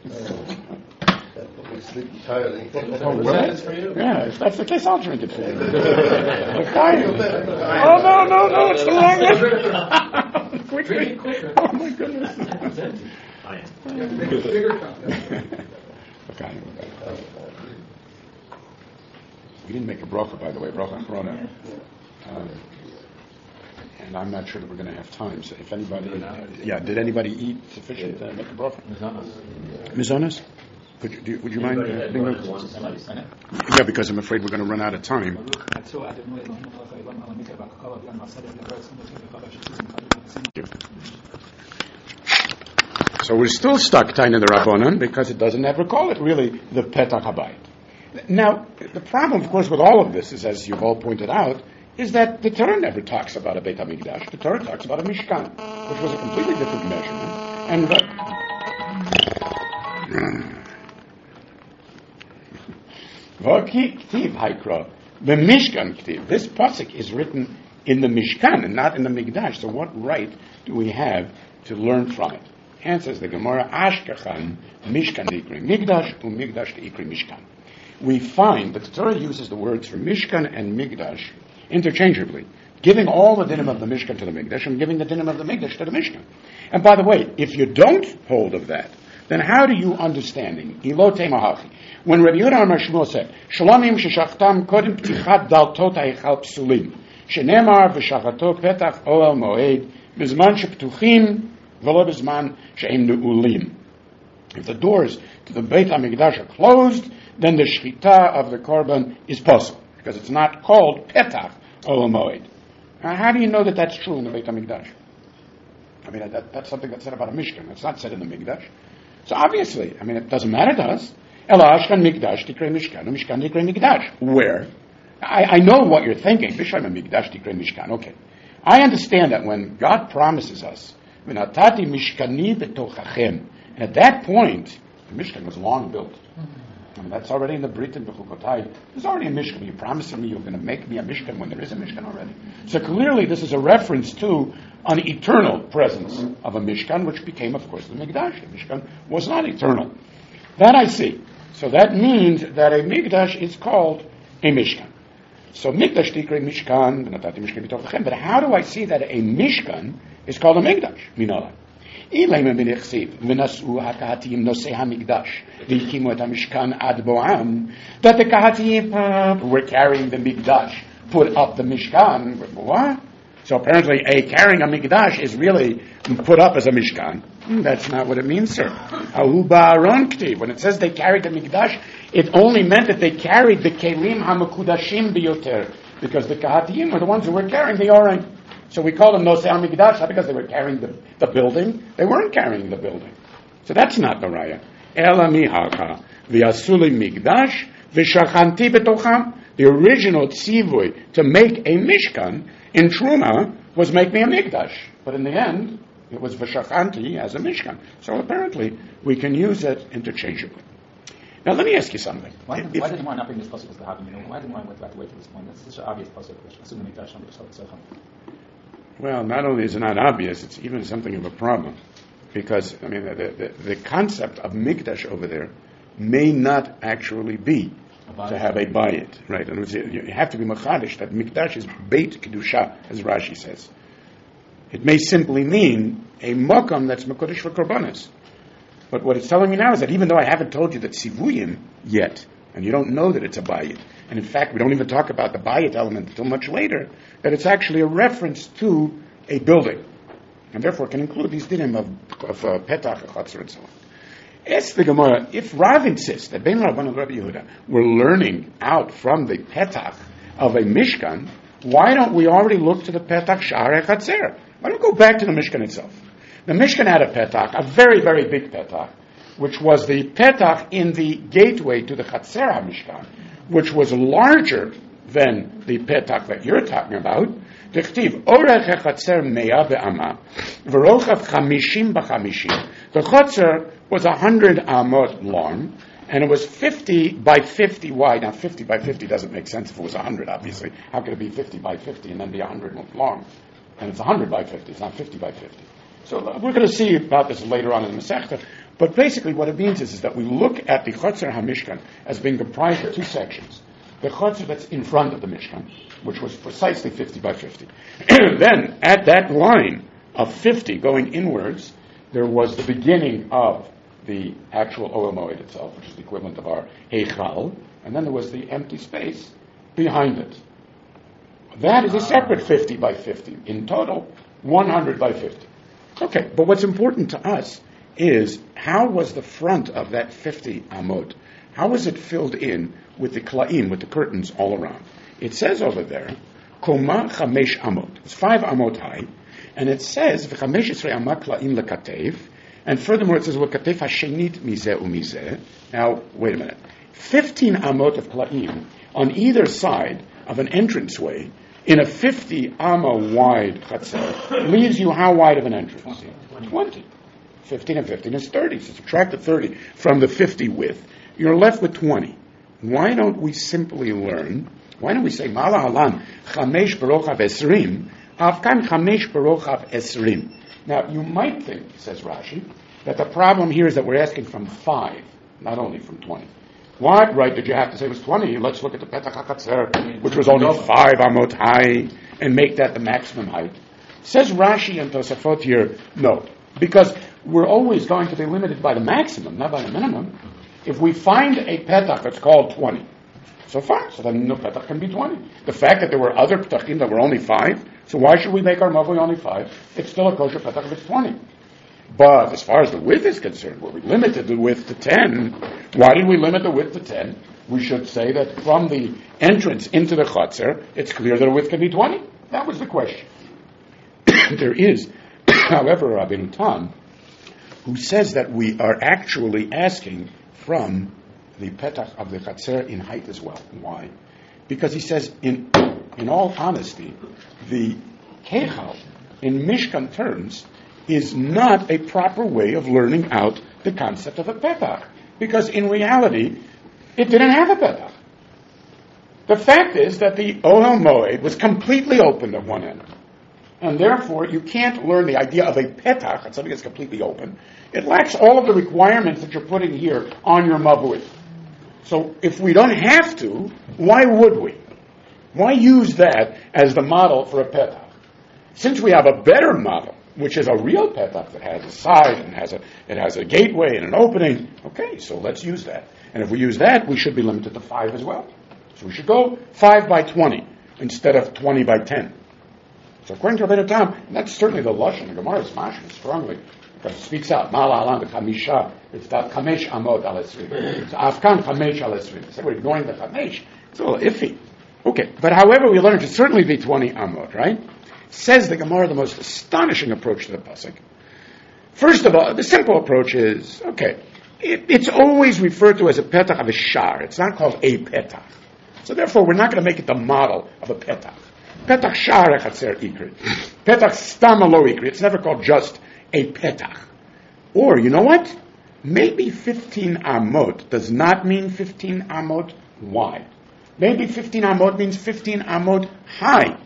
We sleep entirely. Oh, really? For you? Yeah, if that's the case, I'll drink it for you. Oh, no, no, no, it's the wrong one. Quickly. Oh, my goodness. Okay. We didn't make a bracha, by the way, bracha achrona. Um, and I'm not sure that we're going to have time. So if anybody, yeah, did anybody eat sufficient to make a bracha? Mizonos? Could you, do, would you mind? Uh, being yeah, because I'm afraid we're going to run out of time. So we're still stuck Taina the Rabbanan because it doesn't ever call it really the Petach Habayit. Now, the problem, of course, with all of this is, as you've all pointed out, is that the Torah never talks about a Beit HaMikdash. The Torah talks about a Mishkan, which was a completely different measurement. And. Uh, V'ki ktiv haikra. The Mishkan ktiv. This pasuk is written in the Mishkan and not in the Mikdash. So what right do we have to learn from it? Answers the Gemara, Ashkachan Mishkan Ikri Mikdash u Mikdash Ikri Mishkan. We find that the Torah uses the words for Mishkan and Mikdash interchangeably, giving all the dinim of the Mishkan to the Mikdash and giving the dinim of the Mikdash to the Mishkan. And by the way, if you don't hold of that, then how do you understanding? Ilote Mahachi. When Rabbi Yehuda Amar Shmuel said, Shalomim sheshachtam kodem ptichat daltot ha'echal psulim, shenemar v'shachato petach oel moed, bizman sheptuchim v'lo bizman she'em nu'ulim. If the doors to the Beit HaMikdash are closed, then the shchita of the korban is possible, because it's not called petach oel moed. Now, how do you know that that's true in the Beit HaMikdash? I mean, that, that's something that's said about a Mishkan. It's not said in the Mikdash. So obviously, I mean, it doesn't matter to us. Ela Ashkan Mikdash Tikrei Mishkan, Mishkan Tikrei Mikdash. Where? I, I know what you're thinking. Bishayim Mikdash Tikrei Mishkan. Okay. I understand that when God promises us, V'natati Mishkani b'tochachem, at that point, the Mishkan was long built. I mean, that's already in the Brit and Bechukotai. There's already a Mishkan. You're promising me you're going to make me a Mishkan when there is a Mishkan already. So clearly this is a reference to an eternal presence of a Mishkan, which became, of course, the Mikdash. The Mishkan was not eternal. That I see. So that means that a Mikdash is called a Mishkan. So Mikdash Tikrei Mishkan, but how do I see that a Mishkan is called a Mikdash? Minala. That the Kahatim were carrying the Mikdash, put up the Mishkan. What? So apparently a carrying a Mikdash is really put up as a Mishkan. That's not what it means, sir. When it says they carried the Mikdash, it only meant that they carried the Kelim HaMekudashim Biyoter, because the Kahatim were the ones who were carrying the Oren. So we call them Nosei HaMikdash, not because they were carrying the, the building. They weren't carrying the building. So that's not the Raya. Ela mihacha v'yasuli Mikdash v'shachanti betocham. The original tzivui to make a Mishkan in Truma was make me a Mikdash. But in the end, it was v'shachanti as a Mishkan. So apparently, we can use it interchangeably. Now let me ask you something. Why, if, why didn't one not bring this puzzle to the Havim? You know, why didn't one have to wait to this point? That's such an obvious puzzle. Assuming Mikdash and B'Shal. Well, not only is it not obvious, it's even something of a problem. Because, I mean, the, the, the concept of Mikdash over there may not actually be to have a bayit, right? And you have to be machadish that Mikdash is Beit Kedusha, as Rashi says. It may simply mean a makam that's Mekudesh for Korbanos. But what it's telling me now is that even though I haven't told you that Sivuyim yet, and you don't know that it's a bayit, and in fact we don't even talk about the bayit element until much later, that it's actually a reference to a building, and therefore can include these dinim of, of uh, petach, chatzor, and so on. Ask the Gemara, if Rav insists that Ben Rabban and Rabbi Yehuda were learning out from the petach of a Mishkan, why don't we already look to the petach Sha'arei Chatzer? Why don't we go back to the Mishkan itself? The Mishkan had a petach, a very, very big petach, which was the petach in the gateway to the Chatzer HaMishkan, which was larger than the petach that you're talking about. Dichtiv, orech hachatzer mea be'ama, v'rochav chamishim b'chamishim. The Chatzer was a hundred amot long, and it was fifty by fifty wide. Now, fifty by fifty doesn't make sense if it was a hundred, obviously. How could it be fifty by fifty and then be a hundred long? And it's a hundred by fifty, it's not fifty by fifty. So uh, we're going to see about this later on in the Masechta. But basically what it means is, is that we look at the Chatzer HaMishkan as being comprised of two sections. The Chatzer that's in front of the Mishkan, which was precisely fifty by fifty. Then, at that line of fifty going inwards, there was the beginning of the actual Ohel Moed itself, which is the equivalent of our Heichal, and then there was the empty space behind it. That is a separate fifty by fifty. In total, one hundred by fifty. Okay, but what's important to us is how was the front of that fifty amot? How was it filled in with the kla'im, with the curtains all around? It says over there, Koma chamesh amot. It's five amot high, and it says v'chamesh esrei amot kla'im lekatev, and furthermore it says lekatev hashenit mizeh umizeh. Now wait a minute, fifteen amot of kla'im on either side of an entranceway in a fifty amma wide chatzer leaves you how wide of an entrance? Twenty. Fifteen and fifteen is thirty. So subtract the thirty from the fifty width. You're left with twenty. why don't we simply learn, why don't we say, Mala Halan, Chamesh Barochav Esrim, Avkan Chamesh Barochav Esrim. Now, you might think, says Rashi, that the problem here is that we're asking from five, not only from twenty. Why, right, did you have to say it was twenty? Let's look at the Petach HaChatzer, which was only five amot high, and make that the maximum height. Says Rashi and Tosafot here, no, because we're always going to be limited by the maximum, not by the minimum. If we find a Petach that's called twenty, so fine, so then no Petach can be twenty. The fact that there were other Petachim that were only five, so why should we make our Mavui only five? It's still a kosher Petach if it's twenty. But as far as the width is concerned, where we limited the width to ten, why did we limit the width to ten? We should say that from the entrance into the Chatzar, it's clear that a width can be twenty. That was the question. There is, however, Rabbeinu Tam, who says that we are actually asking from the Petach of the Chatzar in height as well. Why? Because he says, in in all honesty, the Kechal, in Mishkan terms, is not a proper way of learning out the concept of a Petach. Because in reality, it didn't have a Petach. The fact is that the Ohel Moed was completely open at one end. And therefore, you can't learn the idea of a Petach, that's something that's completely open. It lacks all of the requirements that you're putting here on your Mavui. So if we don't have to, why would we? Why use that as the model for a Petach? Since we have a better model, which is a real Petach that has a side and has a it has a gateway and an opening. Okay, so let's use that. And if we use that, we should be limited to five as well. So we should go five by twenty instead of twenty by ten. So according to Rabbeinu Tam, and that's certainly the Lashon, the Gemara is mashing strongly, because it speaks out, Mala Alan the Chamisha, it's that Chamesh Amot al Esrim. It's Afkan Chamesh al Esrim. So we're ignoring the Chamesh. It's a little iffy. Okay, but however we learn, it should certainly be twenty Amot, right? Says the Gemara, the most astonishing approach to the pasuk. First of all, the simple approach is, okay, it, it's always referred to as a petach of a shar. It's not called a petach. So therefore, we're not going to make it the model of a petach. Petach shar echatzer ikri. Petach stam alo ikri. It's never called just a petach. Or, you know what? Maybe fifteen amot does not mean fifteen amot wide. Maybe fifteen amot means fifteen amot high.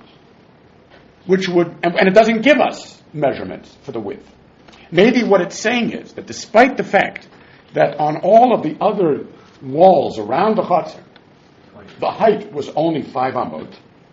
Which would, and, and it doesn't give us measurements for the width. Maybe what it's saying is that despite the fact that on all of the other walls around the Chatzar, the height was only five amot,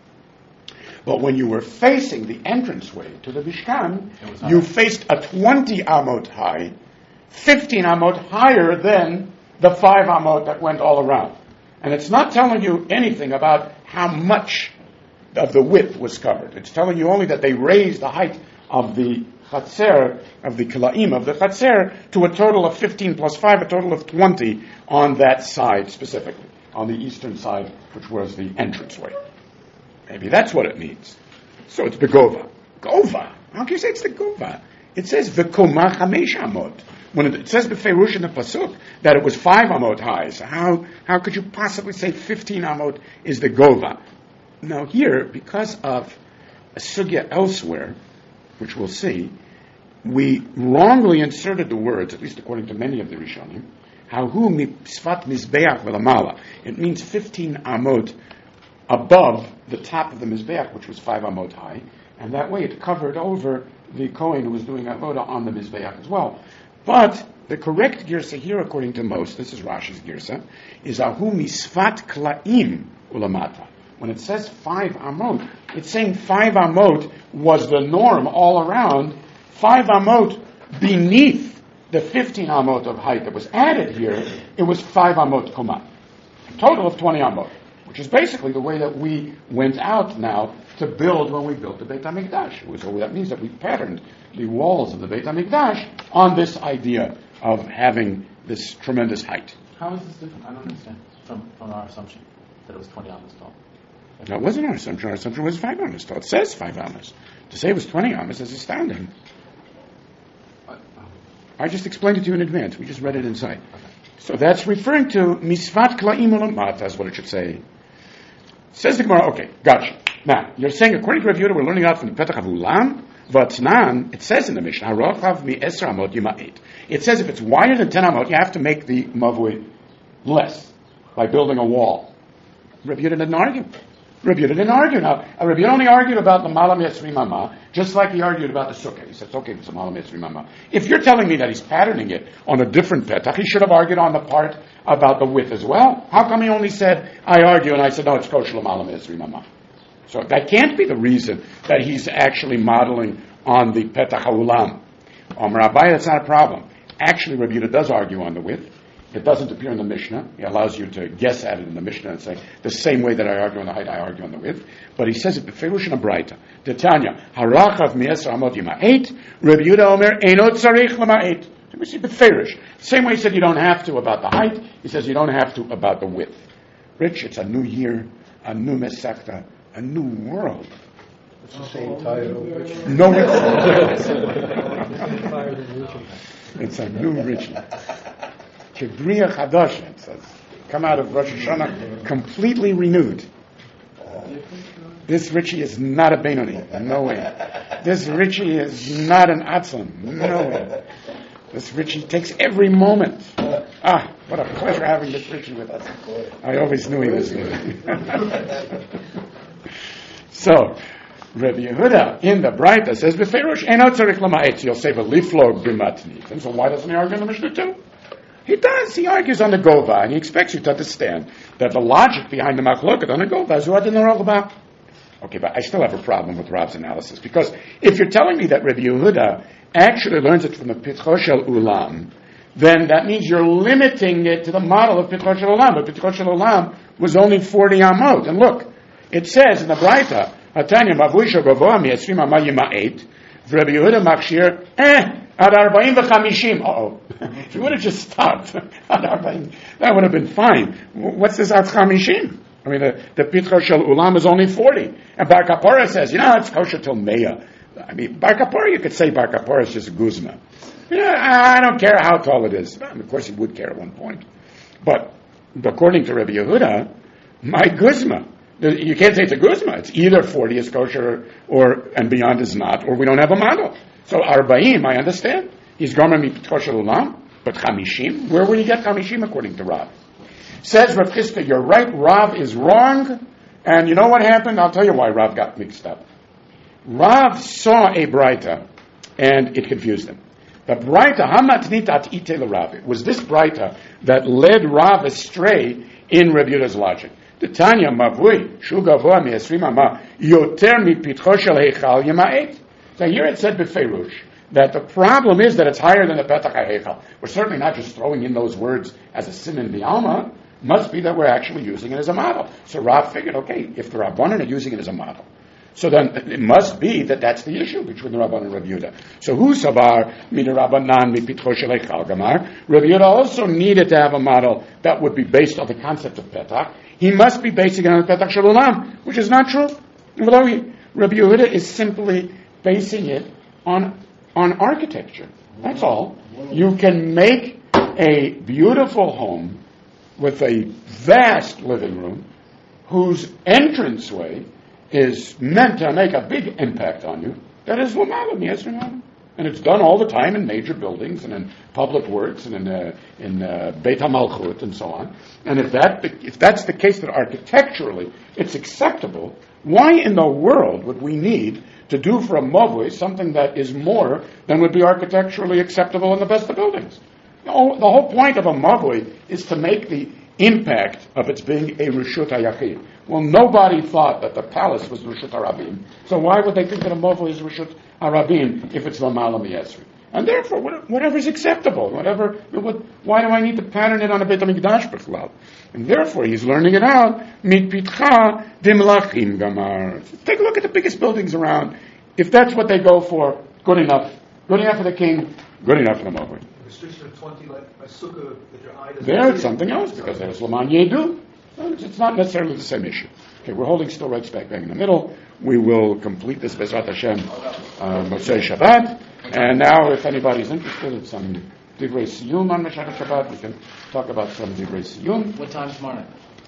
but when you were facing the entranceway to the Mishkan, you faced a twenty amot high, fifteen amot higher than the five amot that went all around. And it's not telling you anything about how much of the width was covered. It's telling you only that they raised the height of the Chatzar, of the Kilaim, of the Chatzar, to a total of fifteen plus five, a total of twenty on that side specifically, on the eastern side, which was the entranceway. Maybe that's what it means. So it's the Gova. Gova? How can you say it's the Gova? It says V'koma chamesh amot. When it, it says B'feirush in the Pasuk that it was five amot high, so how, how could you possibly say fifteen amot is the Gova? Now here, because of a sugya elsewhere, which we'll see, we wrongly inserted the words, at least according to many of the Rishonim, Hahu misfat mizbeach v'lamala. It means fifteen amot above the top of the mizbeach, which was five amot high, and that way it covered over the Kohen who was doing avoda on the mizbeach as well. But the correct girsa here, according to most, this is Rashi's girsa, is Hahu misfat klaim ulamata. When it says five amot, it's saying five amot was the norm all around. Five amot beneath the fifteen amot of height that was added here, it was five amot koma. A total of twenty amot, which is basically the way that we went out now to build when we built the Beit HaMikdash. It was, so that means that we patterned the walls of the Beit HaMikdash on this idea of having this tremendous height. How is this different? I don't understand from, from our assumption that it was twenty amos tall. That wasn't our assumption. Our assumption was five amos tall. It says five amos. To say it was twenty amos is astounding. I just explained it to you in advance. We just read it inside. So that's referring to misvat klaim ulamata, that's what it should say. Says the Gemara, okay, gotcha. Now, you're saying, according to Rav Yehuda, we're learning out from the Petach of Ulam, Vatnan, it says in the Mishnah, Harochav mi esra amot yima'it. It says if it's wider than ten amot, you have to make the mavui less. by building a wall. Rabbi Yehuda didn't argue. Rabbi Yehuda didn't argue. Now, Rabbi Yehuda only argued about the Malam Yetzri Mama, just like he argued about the Sukkah. He said, it's okay if it's a Malam Yetzri Mama. If you're telling me that he's patterning it on a different petach, he should have argued on the part about the width as well. How come he only said, I argue, and I said, no, it's kosher Malam Yetzri Mama. So that can't be the reason that he's actually modeling on the petach ha'ulam. Omer Abaye, that's not a problem. Actually, Rabbi Yehuda does argue on the width. It doesn't appear in the Mishnah. He allows you to guess at it in the Mishnah and say, the same way that I argue on the height, I argue on the width. But he says it b'ferush in a braita. Tanya, harachav mi'eser amot yima'et, Rabbi Yehuda omer, eino tzarich l'ma'et. So we see b'ferush. Same way he said you don't have to about the height, he says you don't have to about the width. Rich, it's a new year, a new mesechta, a new world. It's the same title. No, it's It's a new Richie. Kebriya Chadash, it says. Come out of Rosh Hashanah completely renewed. This Richie is not a Benoni. No way. This Richie is not an Atzon. No way. This Richie takes every moment. Ah, what a pleasure having this Richie with us. I always knew he was good. So, Rabbi Yehuda in the Braita says, "B'ferush eno tzarich l'ma'et." You'll say, "V'liflog b'matnit." And so, why doesn't he argue in the Mishnah too? He does. He argues on the Gova, and he expects you to understand that the logic behind the Machloket on the Gova is what in the Rogba. Okay, but I still have a problem with Rav's analysis, because if you're telling me that Rabbi Yehuda actually learns it from the Pitcho Shel Ulam, then that means you're limiting it to the model of Pitcho Shel Ulam. But Pitcho Shel Ulam was only forty amot. And look, it says in the Braita, Atanya Mavusha Gavoa Mi'esrim Ama Yima'et, Rabbi Yehuda Machshir, eh, Ad Arba'im V'Chamishim. Uh-oh. If you would have just stopped, Ad Arba'im, that would have been fine. What's this Ad Chamishim? I mean, the, the Pitcha Shel Ulam is only forty. And Bar Kapora says, you know, it's kosher till Meah. I mean, Bar Kapora, you could say Bar Kapora is just Guzma. Yeah, I don't care how tall it is. And of course, he would care at one point. But according to Rabbi Yehuda, my Guzma, you can't say it's a Guzma. It's either forty is kosher or and beyond is not, or we don't have a model. So Arba'im, I understand. He's Gomer mi Pitcha Shel Ulam, but Chamishim, where will you get Chamishim according to Rav? Says Rav Chisda, you're right, Rav is wrong, and you know what happened? I'll tell you why Rav got mixed up. Rav saw a Braita, and it confused him. The Braita, Hamatnitat ite l'Rav, it was this Braita that led Rav astray in Rabbi Yehuda's logic. The Tanya Mavui, Shu Gavoa mi'esrim ama, yoter mipitcho shel heichal yema'et. So here it said b'ferush, that the problem is that it's higher than the Petach HaHeichal. We're certainly not just throwing in those words as a sin in the Alma. Must be that we're actually using it as a model. So Rav figured, okay, if the Rabbanan are using it as a model, so then it must be that that's the issue between the Rabbanan and Rabbi Yehuda. So who savar min Rabbanan mi pitcho shel heichal gamar? Rabbi Yehuda also needed to have a model that would be based on the concept of Petach. He must be basing it on the Petach Shel Ulam, which is not true. Although he, Rabbi Yehuda is simply basing it on on architecture. That's all. You can make a beautiful home with a vast living room whose entranceway is meant to make a big impact on you. That is Lamalam, yes or no? And it's done all the time in major buildings and in public works and in uh, in uh, Beit HaMalchut and so on. And if that if that's the case that architecturally it's acceptable, why in the world would we need to do for a mavui something that is more than would be architecturally acceptable in the best of buildings? The whole point of a mavui is to make the impact of its being a Rishut HaYachid. Well, nobody thought that the palace was Rishut HaRabim. So why would they think that a mavui is Rishut HaRabim if it's L'Mala Mi'esri? And therefore, whatever is acceptable, whatever, why do I need to pattern it on a Beit HaMikdash B'chlal? And therefore, he's learning it out. Mitpitcha dimlachim gamar. Take a look at the biggest buildings around. If that's what they go for, good enough. Good enough for the king, good enough for the mavui. Restriction of twenty, like a sukkah that your eye doesn't There, it's something else, because there's Laman Yedu. It's not necessarily the same issue. Okay, we're holding still right back bang in the middle. We will complete this Bezrat Hashem uh, Motzei Shabbat. And now, if anybody's interested in some Divrei Siyum on Motzei Shabbat, we can talk about some Divrei Siyum. What time tomorrow night?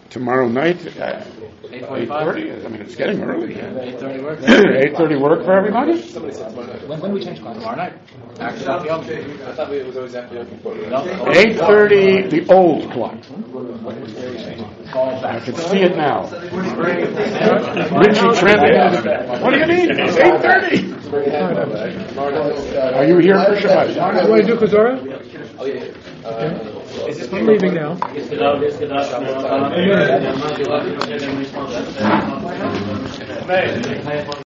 tomorrow night at eight eight forty-five? thirty. I mean, it's getting early. eight thirty works? eight thirty work for everybody? When, when do we change class? Tomorrow night. After Daf Yomi. I thought it was always after Yom Kippur. No. eight thirty, the old clock. Fall I back. can see it now. Richie Trent. What do you mean? It's eight thirty. Are you here for Shabbat? Do I do Chazorah? Oh, yeah. Uh, I'm leaving now. Yes,